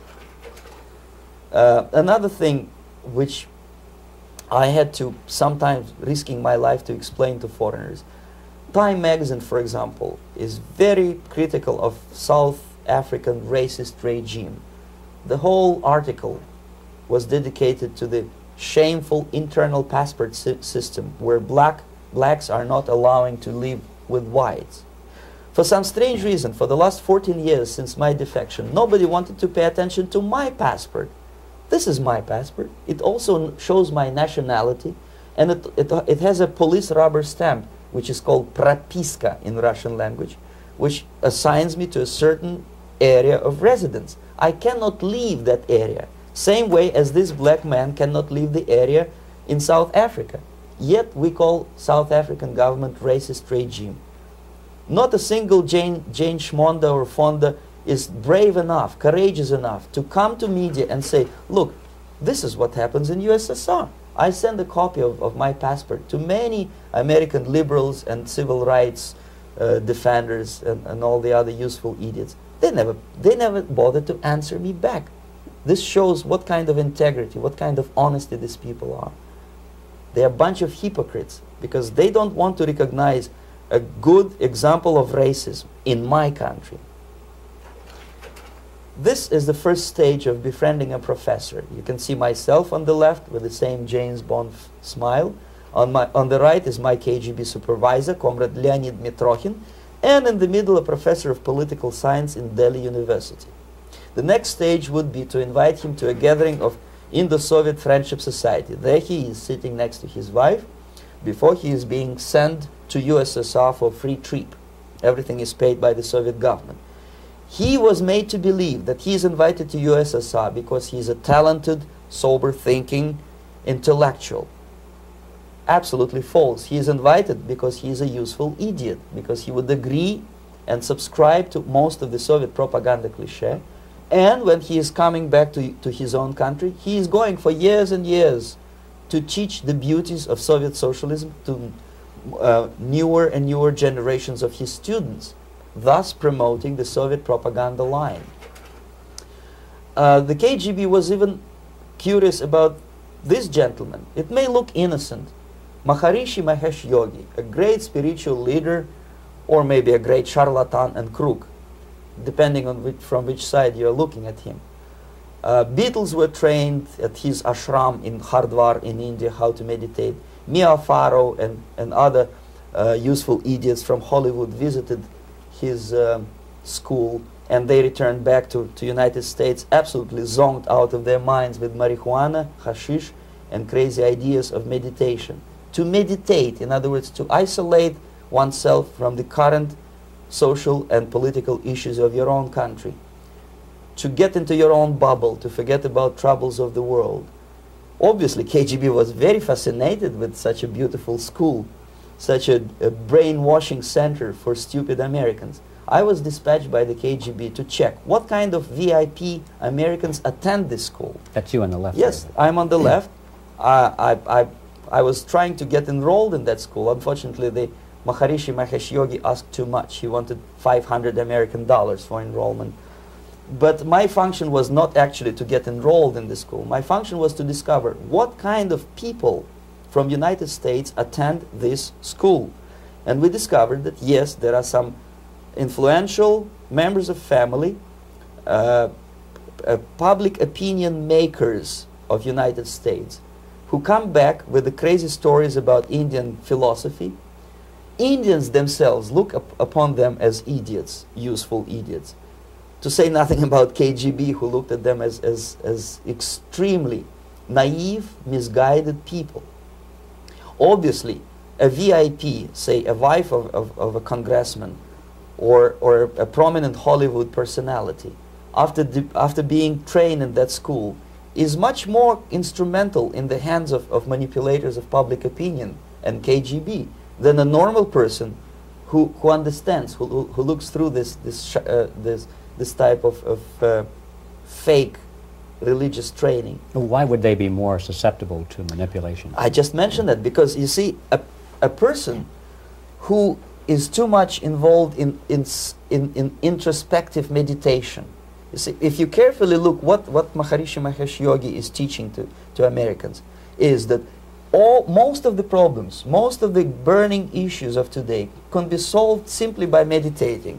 Another thing which I had to sometimes risking my life to explain to foreigners. Time magazine, for example, is very critical of South African racist regime. The whole article was dedicated to the shameful internal passport system where blacks are not allowing to live with whites. For some strange reason, for the last 14 years since my defection, nobody wanted to pay attention to my passport. This is my passport. It also shows my nationality, and it has a police rubber stamp, which is called propiska in Russian language, which assigns me to a certain area of residence. I cannot leave that area, same way as this black man cannot leave the area in South Africa. Yet we call South African government racist regime. Not a single Jane Schmonda or Fonda is brave enough, courageous enough to come to media and say, look, this is what happens in USSR. I send a copy of my passport to many American liberals and civil rights defenders and all the other useful idiots. They never bothered to answer me back. This shows what kind of integrity, what kind of honesty these people are. They're a bunch of hypocrites because they don't want to recognize a good example of racism in my country. This is the first stage of befriending a professor. You can see myself on the left with the same James Bond smile. On the right is my KGB supervisor, Comrade Leonid Mitrokhin, and in the middle a professor of political science in Delhi University. The next stage would be to invite him to a gathering of Indo-Soviet Friendship Society. There he is sitting next to his wife before he is being sent to USSR for free trip. Everything is paid by the Soviet government. He was made to believe that he is invited to USSR because he is a talented, sober-thinking intellectual. Absolutely false. He is invited because he is a useful idiot, because he would agree and subscribe to most of the Soviet propaganda cliché. And when he is coming back to his own country, he is going for years and years to teach the beauties of Soviet socialism to newer and newer generations of his students, thus promoting the Soviet propaganda line. The KGB was even curious about this gentleman. It may look innocent. Maharishi Mahesh Yogi, a great spiritual leader, or maybe a great charlatan and crook, depending on from which side you're looking at him. Beatles were trained at his ashram in Hardwar in India how to meditate. Mia Farrow and other useful idiots from Hollywood visited his school, and they returned back to United States absolutely zonked out of their minds with marijuana, hashish, and crazy ideas of meditation. To meditate, in other words, to isolate oneself from the current social and political issues of your own country. To get into your own bubble, to forget about troubles of the world. Obviously, KGB was very fascinated with such a beautiful school, such a brainwashing center for stupid Americans. I was dispatched by the KGB to check what kind of VIP Americans attend this school. That's you on the left. Yes, I'm on the left. I was trying to get enrolled in that school. Unfortunately, the Maharishi Mahesh Yogi asked too much. He wanted $500 American for enrollment. But my function was not actually to get enrolled in the school. My function was to discover what kind of people from United States attend this school. And we discovered that, yes, there are some influential members of family, public opinion makers of United States, who come back with the crazy stories about Indian philosophy. Indians themselves look upon them as idiots, useful idiots. To say nothing about KGB, who looked at them as extremely naive, misguided people. Obviously, a VIP, say a wife of a congressman, or a prominent Hollywood personality, after being trained in that school, is much more instrumental in the hands of manipulators of public opinion and KGB than a normal person who understands, who looks through this type of fake religious training. Why would they be more susceptible to manipulation? I just mentioned that because, you see, a person who is too much involved in introspective meditation. You see, if you carefully look what Maharishi Mahesh Yogi is teaching to Americans, is that most of the problems, most of the burning issues of today can be solved simply by meditating.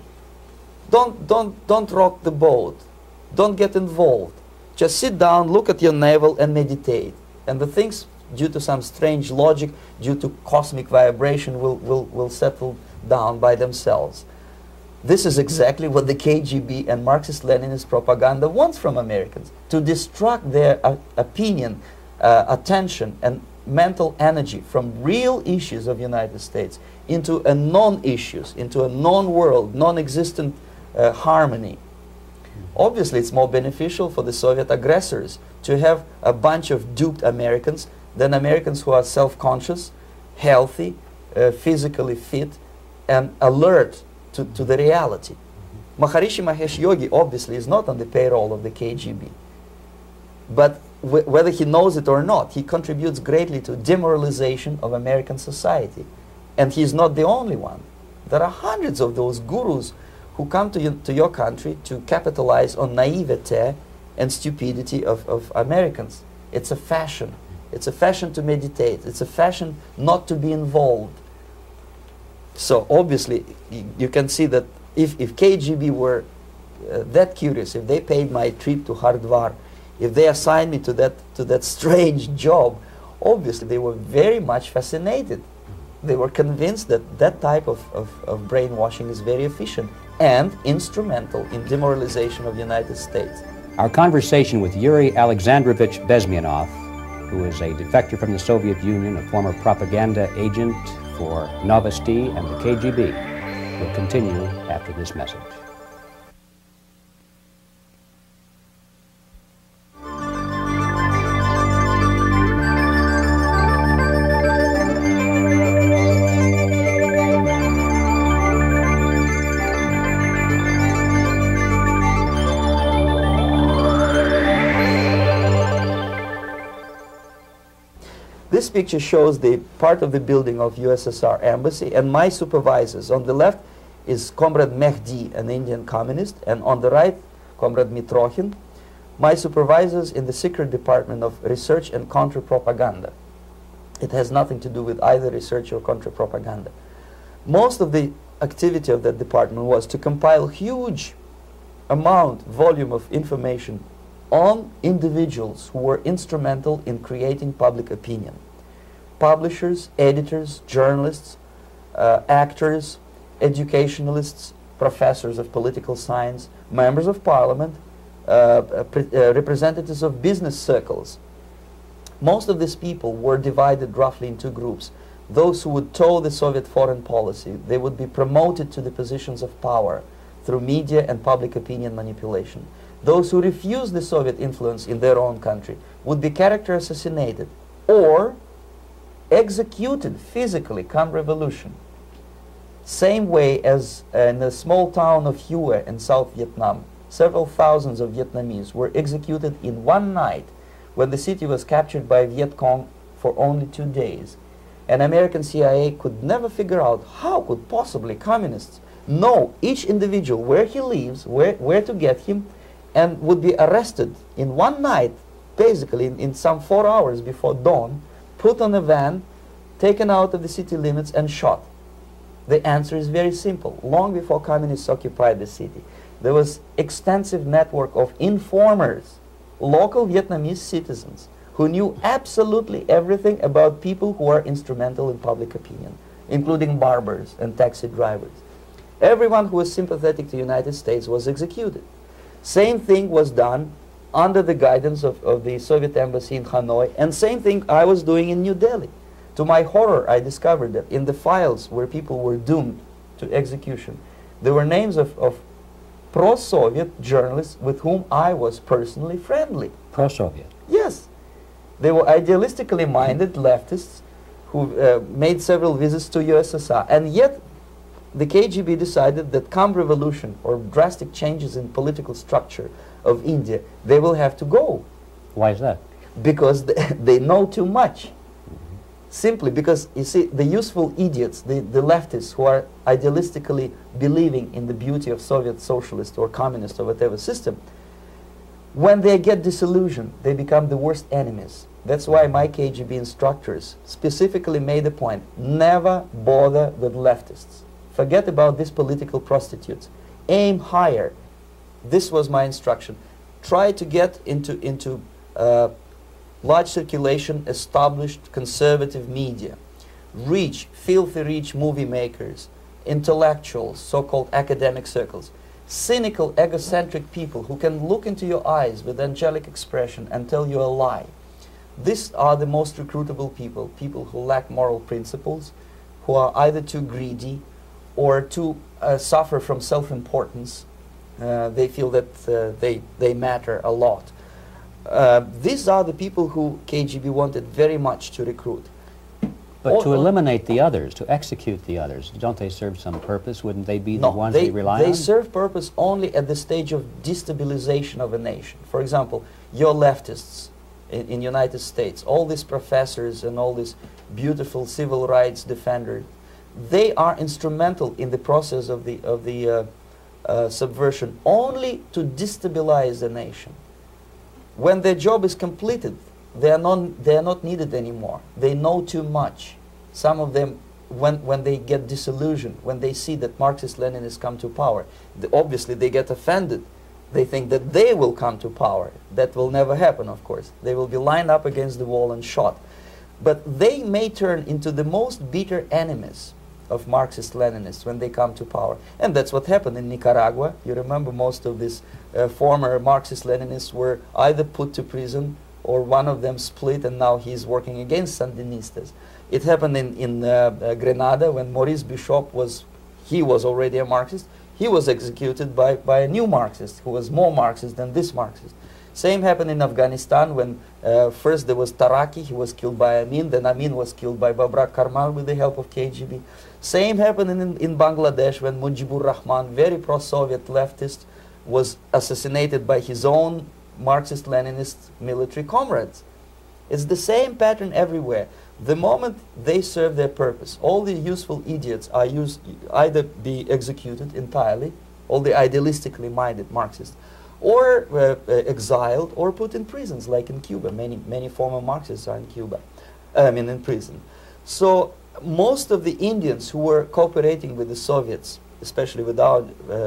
Don't rock the boat. Don't get involved. Just sit down, look at your navel, and meditate. And the things, due to some strange logic, due to cosmic vibration, will settle down by themselves. This is exactly what the KGB and Marxist-Leninist propaganda wants from Americans, to distract their opinion, attention, and mental energy from real issues of the United States into a non-issues, into a non-world, non-existent harmony. Obviously, it's more beneficial for the Soviet aggressors to have a bunch of duped Americans than Americans who are self-conscious, healthy, physically fit, and alert to the reality. Maharishi Mahesh Yogi obviously is not on the payroll of the KGB. But whether he knows it or not, he contributes greatly to demoralization of American society. And he's not the only one. There are hundreds of those gurus who come to your country to capitalize on naivete and stupidity of Americans. It's a fashion. It's a fashion to meditate. It's a fashion not to be involved. So obviously, you can see that if KGB were that curious, if they paid my trip to Hardwar, if they assigned me to that strange job, obviously they were very much fascinated. They were convinced that that type of brainwashing is very efficient and instrumental in demoralization of the United States. Our conversation with Yuri Alexandrovich Bezmenov, who is a defector from the Soviet Union, a former propaganda agent for Novosti and the KGB, will continue after this message. This picture shows the part of the building of USSR embassy, and my supervisors. On the left is Comrade Mehdi, an Indian communist, and on the right, Comrade Mitrokhin, my supervisors in the secret department of research and counter-propaganda. It has nothing to do with either research or counter-propaganda. Most of the activity of that department was to compile huge volume of information on individuals who were instrumental in creating public opinion. Publishers, editors, journalists, actors, educationalists, professors of political science, members of parliament, representatives of business circles. Most of these people were divided roughly into groups. Those who would toe the Soviet foreign policy, they would be promoted to the positions of power through media and public opinion manipulation. Those who refused the Soviet influence in their own country would be character assassinated or executed physically come revolution. Same way as in the small town of Hue in South Vietnam, several thousands of Vietnamese were executed in one night when the city was captured by Viet Cong for only 2 days. And American CIA could never figure out how could possibly communists know each individual where he lives, where to get him, and would be arrested in one night, basically in some 4 hours before dawn, put on a van, taken out of the city limits and shot. The answer is very simple. Long before communists occupied the city, there was extensive network of informers, local Vietnamese citizens, who knew absolutely everything about people who are instrumental in public opinion, including barbers and taxi drivers. Everyone who was sympathetic to the United States was executed. Same thing was done under the guidance of the Soviet embassy in Hanoi, and same thing I was doing in New Delhi. To my horror, I discovered that in the files where people were doomed to execution, there were names of pro-Soviet journalists with whom I was personally friendly. Pro-Soviet? Yes. They were idealistically minded leftists who made several visits to USSR, and yet the KGB decided that come revolution or drastic changes in political structure of India, they will have to go. Why is that? Because they know too much. Simply because, you see, the useful idiots, the leftists who are idealistically believing in the beauty of Soviet socialist or communist or whatever system, when they get disillusioned, they become the worst enemies. That's why my KGB instructors specifically made a point, never bother with leftists. Forget about these political prostitutes. Aim higher. This was my instruction. Try to get into large circulation, established conservative media. Rich, filthy rich movie makers, intellectuals, so-called academic circles. Cynical, egocentric people who can look into your eyes with angelic expression and tell you a lie. These are the most recruitable people, people who lack moral principles, who are either too greedy or too suffer from self-importance. They feel that they matter a lot. These are the people who KGB wanted very much to recruit. But to eliminate the others, to execute the others, don't they serve some purpose? Wouldn't they be the ones they rely on? They serve purpose only at the stage of destabilization of a nation. For example, your leftists in the United States, all these professors and all these beautiful civil rights defenders, they are instrumental in the process of the subversion only to destabilize the nation. When their job is completed, they are not needed anymore. They know too much. Some of them, when they get disillusioned, when they see that Marxist-Leninists come to power, obviously they get offended. They think that they will come to power. That will never happen, of course. They will be lined up against the wall and shot. But they may turn into the most bitter enemies of Marxist-Leninists when they come to power. And that's what happened in Nicaragua. You remember most of these former Marxist-Leninists were either put to prison or one of them split, and now he's working against Sandinistas. It happened in Grenada when Maurice Bishop was already a Marxist. He was executed by a new Marxist who was more Marxist than this Marxist. Same happened in Afghanistan when first there was Taraki, he was killed by Amin, then Amin was killed by Babrak Karmal with the help of KGB. Same happened in Bangladesh when Mujibur Rahman, very pro-Soviet leftist, was assassinated by his own Marxist-Leninist military comrades. It's the same pattern everywhere. The moment they serve their purpose, all the useful idiots are either be executed entirely, all the idealistically minded Marxists, or exiled or put in prisons, like in Cuba. Many former Marxists are in Cuba, in prison. So most of the Indians who were cooperating with the Soviets, especially with our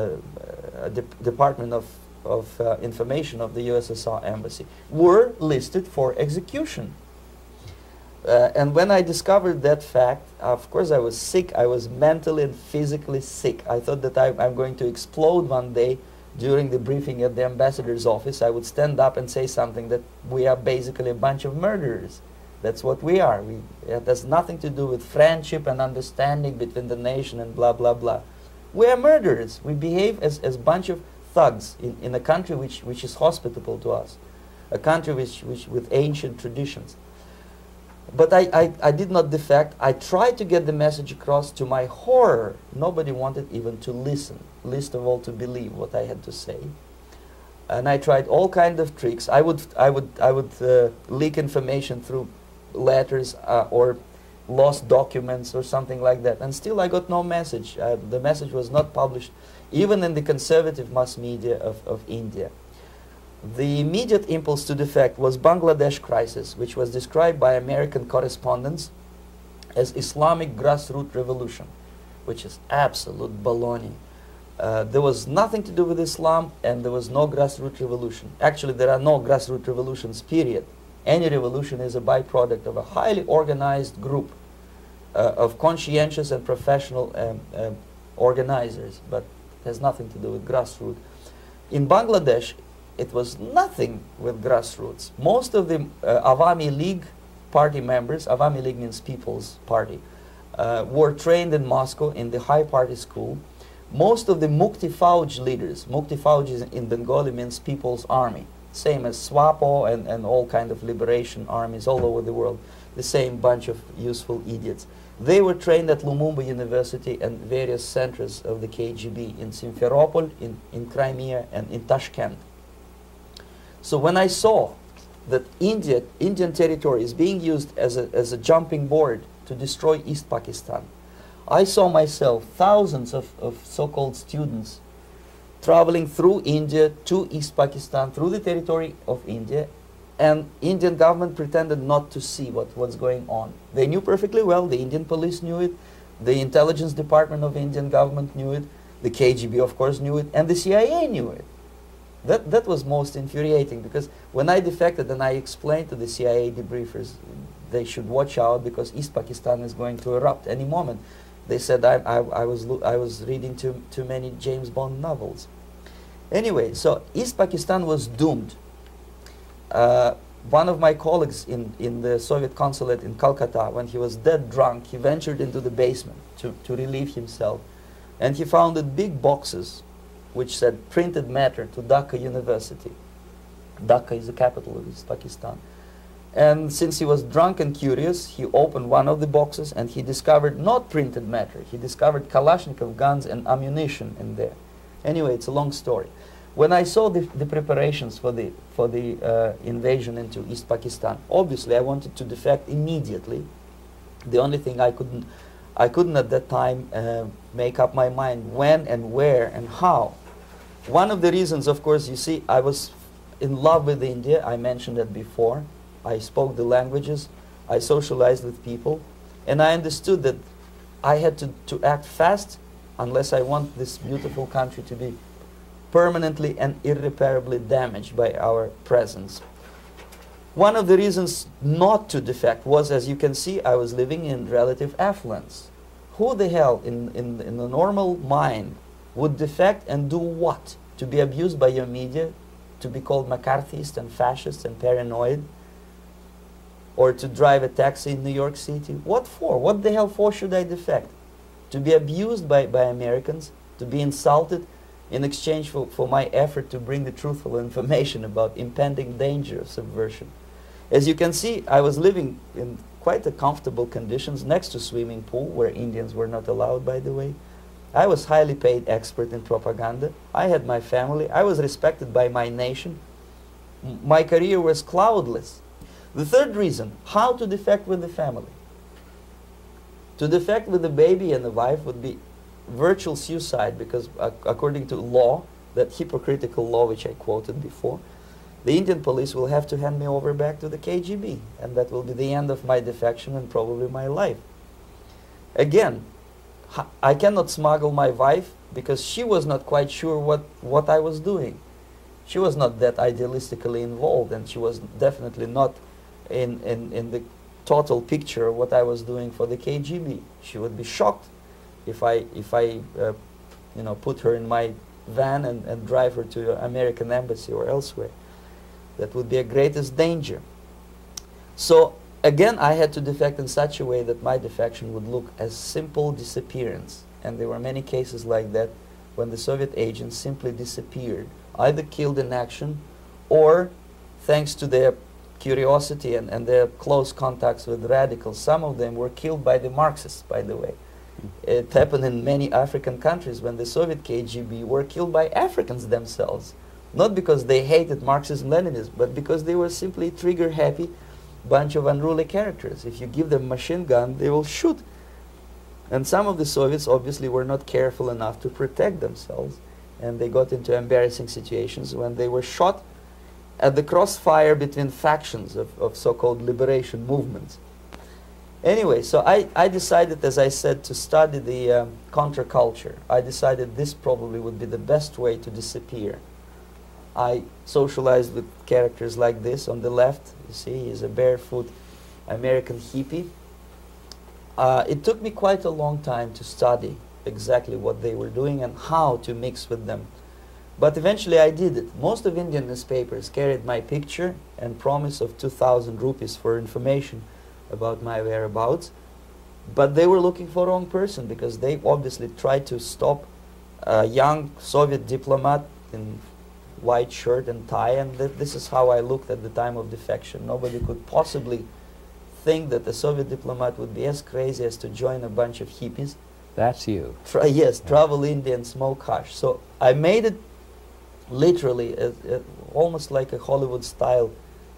Department of Information of the USSR Embassy, were listed for execution. And when I discovered that fact, of course I was sick. I was mentally and physically sick. I thought that I'm going to explode one day during the briefing at the ambassador's office. I would stand up and say something that we are basically a bunch of murderers. That's what we are. It has nothing to do with friendship and understanding between the nation and blah, blah, blah. We are murderers. We behave as a bunch of thugs in a country which is hospitable to us, a country which with ancient traditions. But I did not defect. I tried to get the message across. To my horror, nobody wanted even to listen, least of all to believe what I had to say. And I tried all kinds of tricks. I would leak information through letters or lost documents or something like that. And still I got no message. The message was not published even in the conservative mass media of India. The immediate impulse to defect was Bangladesh crisis, which was described by American correspondents as Islamic grassroots revolution, which is absolute baloney. There was nothing to do with Islam, and there was no grassroots revolution. Actually, there are no grassroots revolutions, period. Any revolution is a byproduct of a highly organized group of conscientious and professional organizers, but it has nothing to do with grassroots. In Bangladesh, it was nothing with grassroots. Most of the Awami League party members, Awami League means People's Party, were trained in Moscow in the High Party School. Most of the Mukti Fauj leaders, Mukti Fauj in Bengali means People's Army, same as SWAPO and all kind of liberation armies all over the world, the same bunch of useful idiots. They were trained at Lumumba University and various centers of the KGB in Simferopol, in Crimea, and in Tashkent. So when I saw that Indian territory is being used as a jumping board to destroy East Pakistan, I saw myself thousands of so-called students traveling through India to East Pakistan, through the territory of India, and Indian government pretended not to see what's going on. They knew perfectly well, the Indian police knew it, the intelligence department of the Indian government knew it, the KGB of course knew it, and the CIA knew it. That was most infuriating, because when I defected and I explained to the CIA debriefers they should watch out because East Pakistan is going to erupt any moment, they said I was reading too many James Bond novels. Anyway, so East Pakistan was doomed. One of my colleagues in the Soviet consulate in Calcutta, when he was dead drunk, he ventured into the basement to relieve himself, and he found big boxes which said printed matter to Dhaka University. Dhaka is the capital of East Pakistan. And since he was drunk and curious, he opened one of the boxes and he discovered not printed matter. He discovered Kalashnikov guns and ammunition in there. Anyway, it's a long story. When I saw the preparations for the invasion into East Pakistan, obviously I wanted to defect immediately. The only thing I couldn't at that time make up my mind when and where and how. One of the reasons, of course, you see, I was in love with India. I mentioned that before. I spoke the languages. I socialized with people. And I understood that I had to act fast unless I want this beautiful country to be permanently and irreparably damaged by our presence. One of the reasons not to defect was, as you can see, I was living in relative affluence. Who the hell in a normal mind would defect and do what? To be abused by your media, to be called McCarthyist and fascist and paranoid, or to drive a taxi in New York City? What for? What the hell for should I defect? To be abused by Americans, to be insulted in exchange for my effort to bring the truthful information about impending danger of subversion. As you can see, I was living in quite a comfortable conditions next to swimming pool, where Indians were not allowed, by the way. I was highly paid expert in propaganda. I had my family. I was respected by my nation. My career was cloudless. The third reason, how to defect with the family. To defect with the baby and the wife would be virtual suicide, because according to law, that hypocritical law which I quoted before, the Indian police will have to hand me over back to the KGB, and that will be the end of my defection and probably my life. Again, I cannot smuggle my wife because she was not quite sure what I was doing. She was not that idealistically involved, and she was definitely not in the total picture of what I was doing for the KGB. She would be shocked if I you know, put her in my van and drive her to the American embassy or elsewhere. That would be a greatest danger. So again, I had to defect in such a way that my defection would look as simple disappearance. And there were many cases like that when the Soviet agents simply disappeared, either killed in action or, thanks to their curiosity and their close contacts with radicals, some of them were killed by the Marxists, by the way. It happened in many African countries when the Soviet KGB were killed by Africans themselves. Not because they hated Marxism-Leninism, but because they were simply trigger-happy bunch of unruly characters. If you give them a machine gun, they will shoot. And some of the Soviets obviously were not careful enough to protect themselves, and they got into embarrassing situations when they were shot at the crossfire between factions of so-called liberation movements. Anyway, so I decided, as I said, to study the counterculture. I decided this probably would be the best way to disappear. I socialized with characters like this. On the left, you see, he's a barefoot American hippie. It took me quite a long time to study exactly what they were doing and how to mix with them. But eventually I did it. Most of Indian newspapers carried my picture and promise of 2,000 rupees for information about my whereabouts. But they were looking for the wrong person, because they obviously tried to stop a young Soviet diplomat in white shirt and tie, and this is how I looked at the time of defection. Nobody could possibly think that a Soviet diplomat would be as crazy as to join a bunch of hippies. That's you. Yes, travel India and smoke hash. So I made it literally almost like a Hollywood-style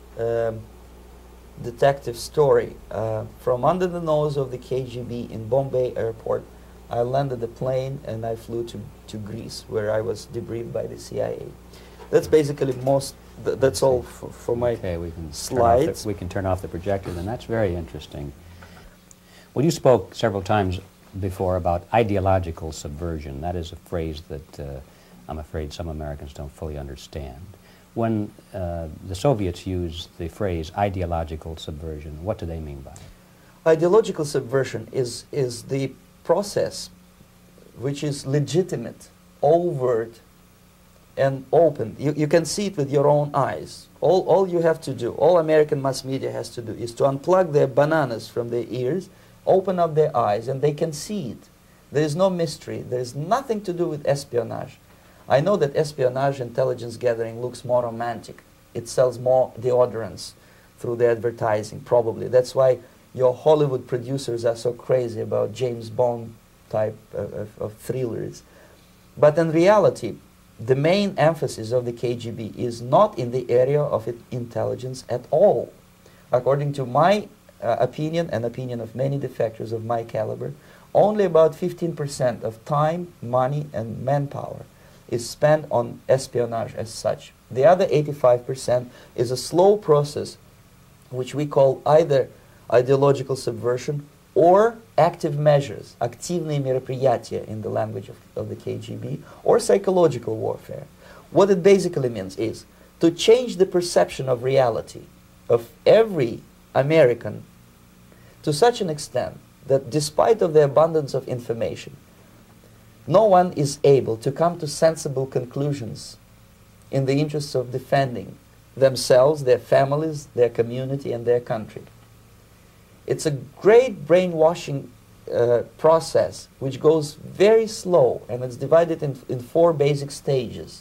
detective story. From under the nose of the KGB in Bombay airport, I landed the plane and I flew to Greece, where I was debriefed by the CIA. That's basically that's all for my slides. We can turn off the projector, then. That's very interesting. Well, you spoke several times before about ideological subversion. That is a phrase that I'm afraid some Americans don't fully understand. When the Soviets use the phrase ideological subversion, what do they mean by it? Ideological subversion is the process which is legitimate, overt, and open. You can see it with your own eyes. All you have to do, all American mass media has to do, is to unplug their bananas from their ears, open up their eyes, and they can see it. There is no mystery. There is nothing to do with espionage. I know that espionage intelligence gathering looks more romantic. It sells more deodorants through the advertising, probably. That's why your Hollywood producers are so crazy about James Bond type of thrillers. But in reality, the main emphasis of the KGB is not in the area of intelligence at all. According to my opinion and opinion of many defectors of my caliber, only about 15% of time, money, and manpower is spent on espionage as such. The other 85% is a slow process which we call either ideological subversion or active measures, активные мероприятия in the language of the KGB, or psychological warfare. What it basically means is to change the perception of reality of every American to such an extent that despite of the abundance of information, no one is able to come to sensible conclusions in the interests of defending themselves, their families, their community, and their country. It's a great brainwashing process which goes very slow, and it's divided in 4 basic stages.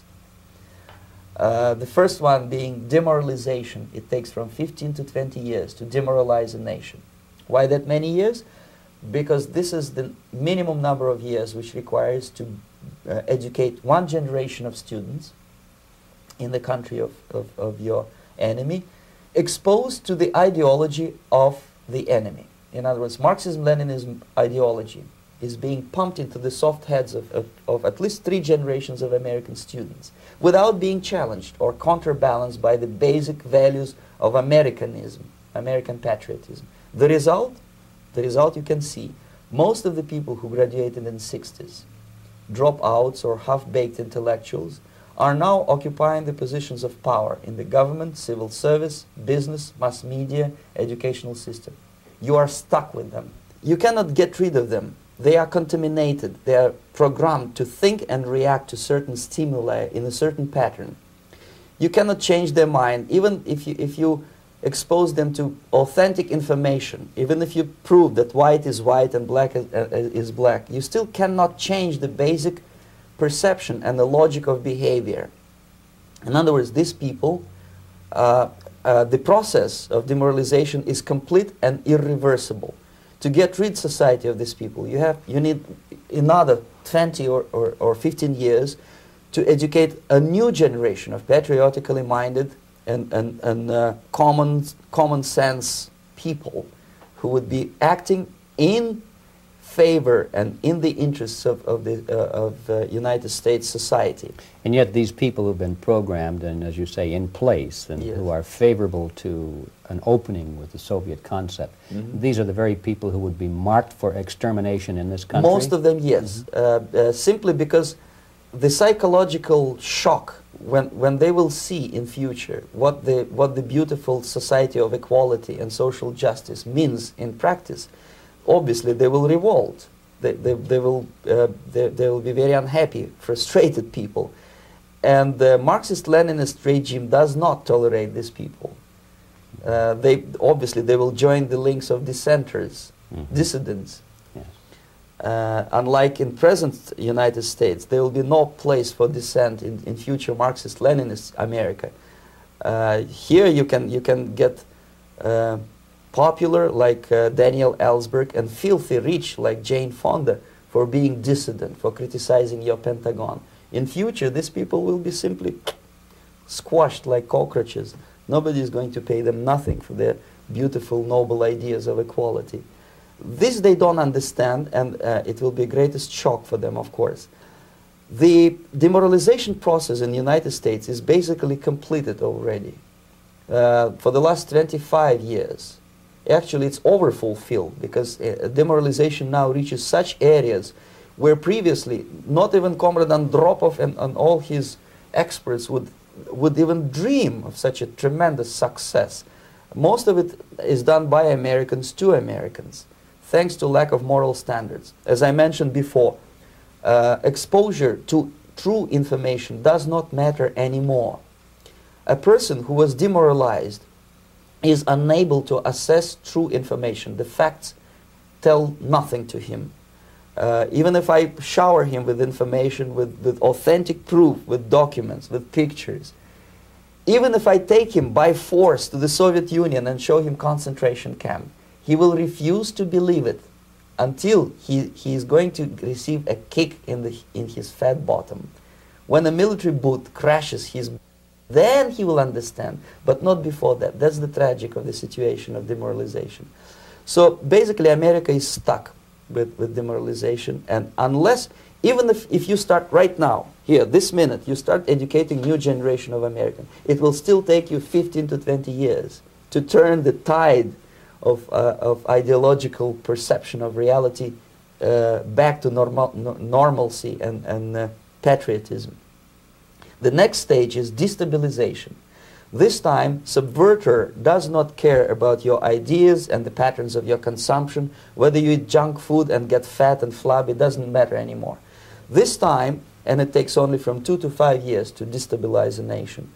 The first one being demoralization. It takes from 15 to 20 years to demoralize a nation. Why that many years? Because this is the minimum number of years which requires to educate one generation of students in the country of your enemy, exposed to the ideology of the enemy. In other words, Marxism-Leninism ideology is being pumped into the soft heads of at least 3 generations of American students without being challenged or counterbalanced by the basic values of Americanism, American patriotism. The result you can see. Most of the people who graduated in the 60s, dropouts or half-baked intellectuals, are now occupying the positions of power in the government, civil service, business, mass media, educational system. You are stuck with them. You cannot get rid of them. They are contaminated. They are programmed to think and react to certain stimuli in a certain pattern. You cannot change their mind, even if you expose them to authentic information, even if you prove that white is white and black is black, you still cannot change the basic perception and the logic of behavior. In other words, these people, the process of demoralization is complete and irreversible. To get rid society of these people, you need another 20 or 15 years to educate a new generation of patriotically minded and common sense people who would be acting in favor and in the interests of the United States society. And yet these people who've been programmed and, as you say, in place and Yes. who are favorable to an opening with the Soviet concept, these are the very people who would be marked for extermination in this country? Most of them, yes. Simply because the psychological shock when they will see in future what the beautiful society of equality and social justice means in practice, obviously they will revolt. They will be very unhappy, frustrated people. And the Marxist-Leninist regime does not tolerate these people. Obviously they will join the links of dissenters, dissidents. Unlike in present United States, there will be no place for dissent in future Marxist-Leninist America. Here you can get popular like Daniel Ellsberg and filthy rich like Jane Fonda for being dissident, for criticizing your Pentagon. In future, these people will be simply squashed like cockroaches. Nobody is going to pay them nothing for their beautiful, noble ideas of equality. This they don't understand, and it will be a greatest shock for them, of course. The demoralization process in the United States is basically completed already. For the last 25 years, actually it's overfulfilled, because demoralization now reaches such areas where previously not even Comrade Andropov and all his experts would even dream of such a tremendous success. Most of it is done by Americans to Americans, thanks to lack of moral standards. As I mentioned before, exposure to true information does not matter anymore. A person who was demoralized is unable to assess true information. The facts tell nothing to him. Even if I shower him with information, with authentic proof, with documents, with pictures, even if I take him by force to the Soviet Union and show him concentration camp, he will refuse to believe it until he is going to receive a kick in his fat bottom. When a military boot crashes his, then he will understand, but not before that. That's the tragic of the situation of demoralization. So basically America is stuck with demoralization, and unless, even if you start right now, here, this minute, you start educating new generation of Americans, it will still take you 15 to 20 years to turn the tide of ideological perception of reality back to normalcy and patriotism. The next stage is destabilization. This time, subverter does not care about your ideas and the patterns of your consumption. Whether you eat junk food and get fat and flabby, it doesn't matter anymore. This time, and it takes only from 2 to 5 years to destabilize a nation,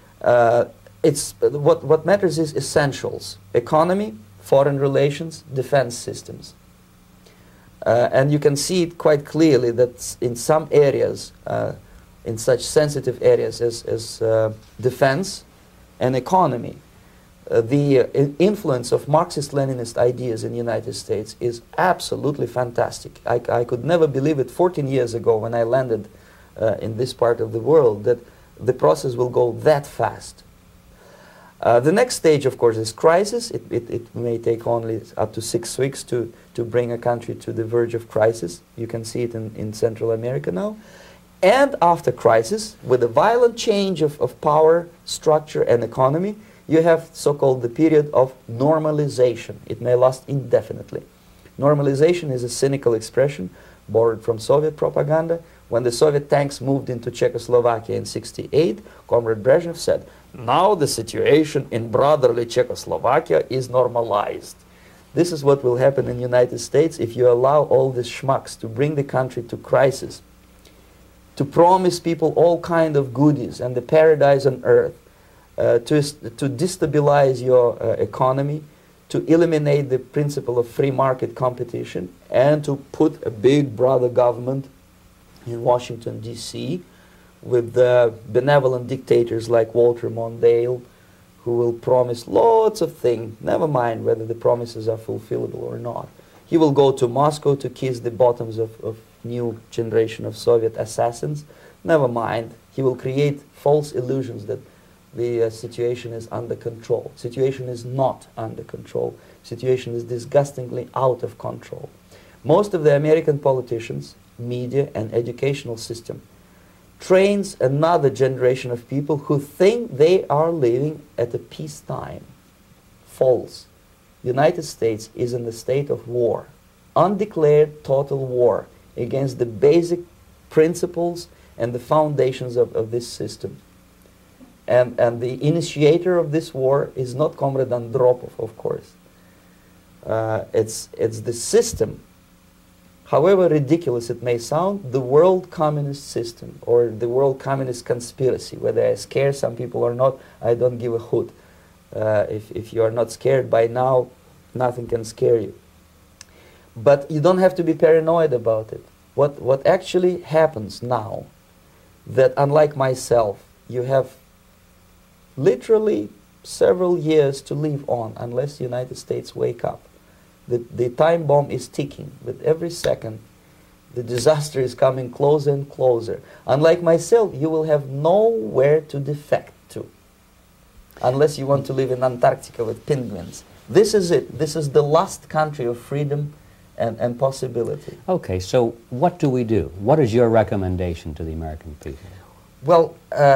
what matters is essentials: economy, foreign relations, defense systems. And you can see it quite clearly that in some areas, in such sensitive areas as defense and economy, the influence of Marxist-Leninist ideas in the United States is absolutely fantastic. I could never believe it 14 years ago when I landed in this part of the world, that the process will go that fast. The next stage, of course, is crisis. It may take only up to 6 weeks to bring a country to the verge of crisis. You can see it in Central America now. And after crisis, with a violent change of power, structure, and economy, you have so-called the period of normalization. It may last indefinitely. Normalization is a cynical expression borrowed from Soviet propaganda. When the Soviet tanks moved into Czechoslovakia in '68, Comrade Brezhnev said, "Now the situation in brotherly Czechoslovakia is normalized." This is what will happen in the United States if you allow all these schmucks to bring the country to crisis, to promise people all kind of goodies and the paradise on earth, to destabilize your economy, to eliminate the principle of free market competition, and to put a big brother government in Washington, D.C., with benevolent dictators like Walter Mondale, who will promise lots of things, never mind whether the promises are fulfillable or not. He will go to Moscow to kiss the bottoms of new generation of Soviet assassins, never mind. He will create false illusions that the situation is under control. Situation is not under control. Situation is disgustingly out of control. Most of the American politicians, media, and educational system trains another generation of people who think they are living at a peacetime. False. The United States is in the state of war, undeclared total war against the basic principles and the foundations of this system. And the initiator of this war is not Comrade Andropov, of course. It's the system. However ridiculous it may sound, the world communist system or the world communist conspiracy, whether I scare some people or not, I don't give a hoot. If you are not scared by now, nothing can scare you. But you don't have to be paranoid about it. What actually happens now, that unlike myself, you have literally several years to live on unless the United States wake up. The time bomb is ticking. With every second, the disaster is coming closer and closer. Unlike myself, you will have nowhere to defect to, unless you want to live in Antarctica with penguins. This is it. This is the last country of freedom and possibility. Okay, so what do we do? What is your recommendation to the American people? Well,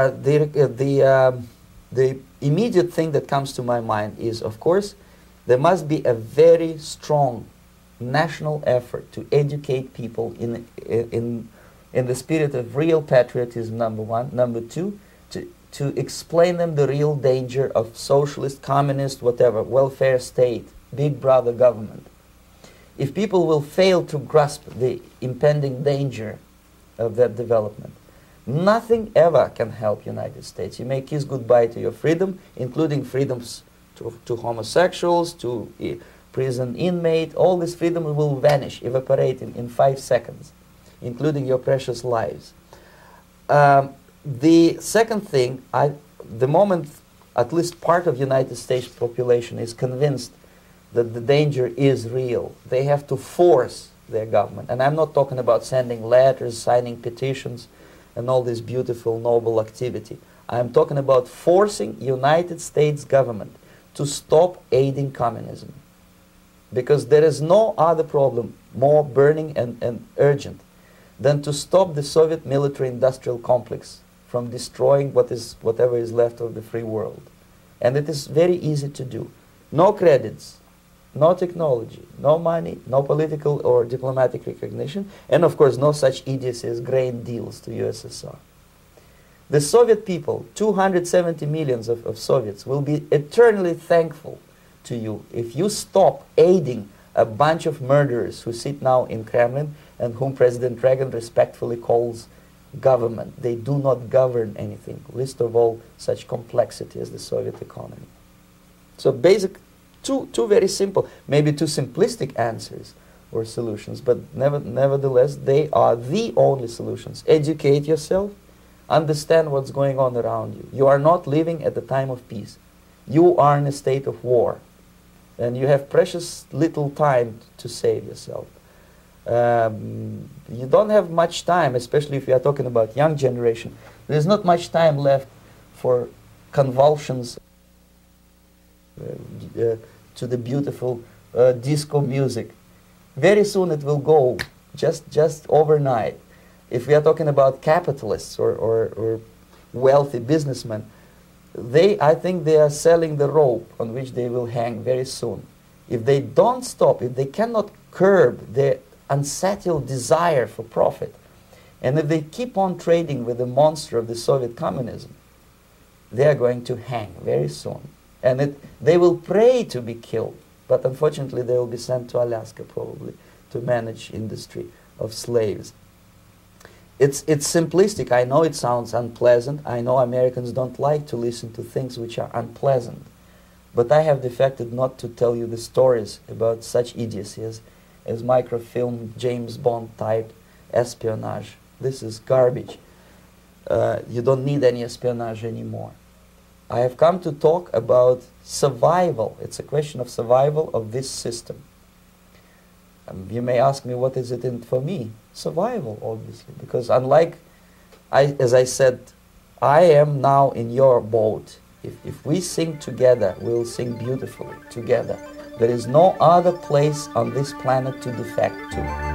the immediate thing that comes to my mind is, of course, there must be a very strong national effort to educate people in the spirit of real patriotism, number one. Number two, to explain them the real danger of socialist, communist, whatever, welfare state, big brother government. If people will fail to grasp the impending danger of that development, nothing ever can help United States. You may kiss goodbye to your freedom, including freedoms to homosexuals, to prison inmate. All this freedom will vanish, evaporate in 5 seconds, including your precious lives. The second thing, the moment at least part of United States population is convinced that the danger is real, they have to force their government. And I'm not talking about sending letters, signing petitions, and all this beautiful, noble activity. I'm talking about forcing United States government to stop aiding communism. Because there is no other problem more burning and urgent than to stop the Soviet military-industrial complex from destroying whatever is left of the free world. And it is very easy to do. No credits, no technology, no money, no political or diplomatic recognition, and of course no such idiocy as grain deals to USSR. The Soviet people, 270 millions of Soviets, will be eternally thankful to you if you stop aiding a bunch of murderers who sit now in Kremlin and whom President Reagan respectfully calls government. They do not govern anything, least of all such complexity as the Soviet economy. So basic, two very simple, maybe too simplistic answers or solutions, but nevertheless they are the only solutions. Educate yourself, understand what's going on around you. You are not living at the time of peace. You are in a state of war, and you have precious little time to save yourself. You don't have much time, especially if you are talking about young generation. There's not much time left for convulsions to the beautiful disco music. Very soon it will go, just overnight. If we are talking about capitalists or wealthy businessmen, I think they are selling the rope on which they will hang very soon. If they don't stop, if they cannot curb their unsettled desire for profit, and if they keep on trading with the monster of the Soviet communism, they are going to hang very soon. And they will pray to be killed, but unfortunately they will be sent to Alaska probably to manage industry of slaves. It's simplistic. I know it sounds unpleasant. I know Americans don't like to listen to things which are unpleasant. But I have defected not to tell you the stories about such idiocy as microfilm, James Bond type espionage. This is garbage. You don't need any espionage anymore. I have come to talk about survival. It's a question of survival of this system. You may ask me, what is it in for me? Survival, obviously, because unlike, as I said, I am now in your boat. If we sing together, we'll sing beautifully together. There is no other place on this planet to defect to.